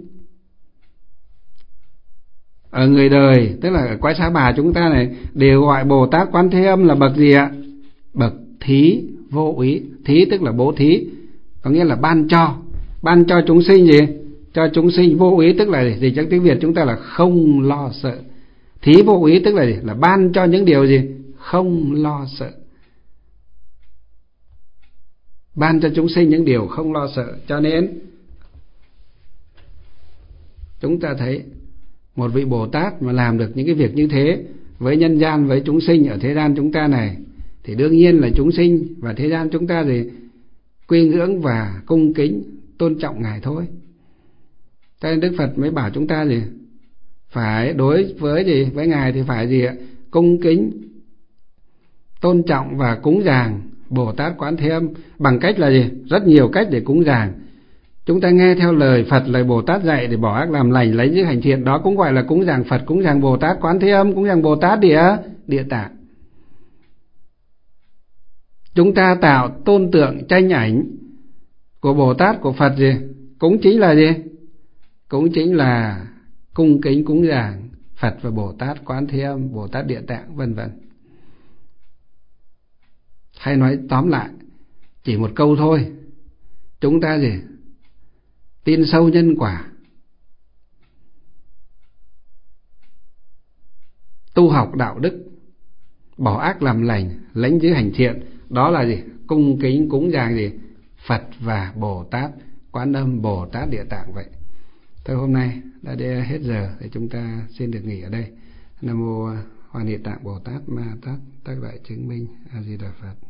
ở người đời, tức là ở cõi Sa Bà chúng ta này, đều gọi Bồ Tát Quán Thế Âm là bậc gì ạ? Bậc thí vô úy. Thí tức là bố thí, có nghĩa là ban cho, ban cho chúng sinh gì? Cho chúng sinh vô úy, tức là gì? Gì trong tiếng Việt chúng ta là không lo sợ. Thí vô úy tức là gì? Là ban cho những điều gì? Không lo sợ. Ban cho chúng sinh những điều không lo sợ. Cho nên chúng ta thấy một vị Bồ Tát mà làm được những cái việc như thế với nhân gian, với chúng sinh ở thế gian chúng ta này, thì đương nhiên là chúng sinh và thế gian chúng ta thì quy ngưỡng và cung kính tôn trọng Ngài thôi. Cho nên Đức Phật mới bảo chúng ta gì? Phải đối với gì? Với Ngài thì phải gì ạ? Cung kính, tôn trọng và cúng dường Bồ Tát Quán Thế Âm bằng cách là gì? Rất nhiều cách để cúng dường. Chúng ta nghe theo lời Phật, lời Bồ Tát dạy để bỏ ác làm lành, lấy những hành thiện, đó cũng gọi là cúng dường Phật, cúng dường Bồ Tát Quán Thế Âm, cúng dường Bồ Tát Địa Địa Tạng. Chúng ta tạo tôn tượng tranh ảnh của Bồ Tát, của Phật gì? Cũng chính là gì? Cũng chính là cung kính cúng dường Phật và Bồ Tát Quán Thế Âm, Bồ Tát Địa Tạng, vân vân. Hay nói tóm lại, chỉ một câu thôi, chúng ta gì? Tin sâu nhân quả, tu học đạo đức, bỏ ác làm lành, lãnh giữ hành thiện, đó là gì? Cung kính cúng dường gì? Phật và Bồ Tát Quán Âm, Bồ Tát Địa Tạng vậy. Thôi hôm nay đã đến hết giờ thì chúng ta xin được nghỉ ở đây. Nam mô Hoa Địa Tạng Bồ Tát Ma Tát Tác Đại Chứng Minh A Di Đà Phật.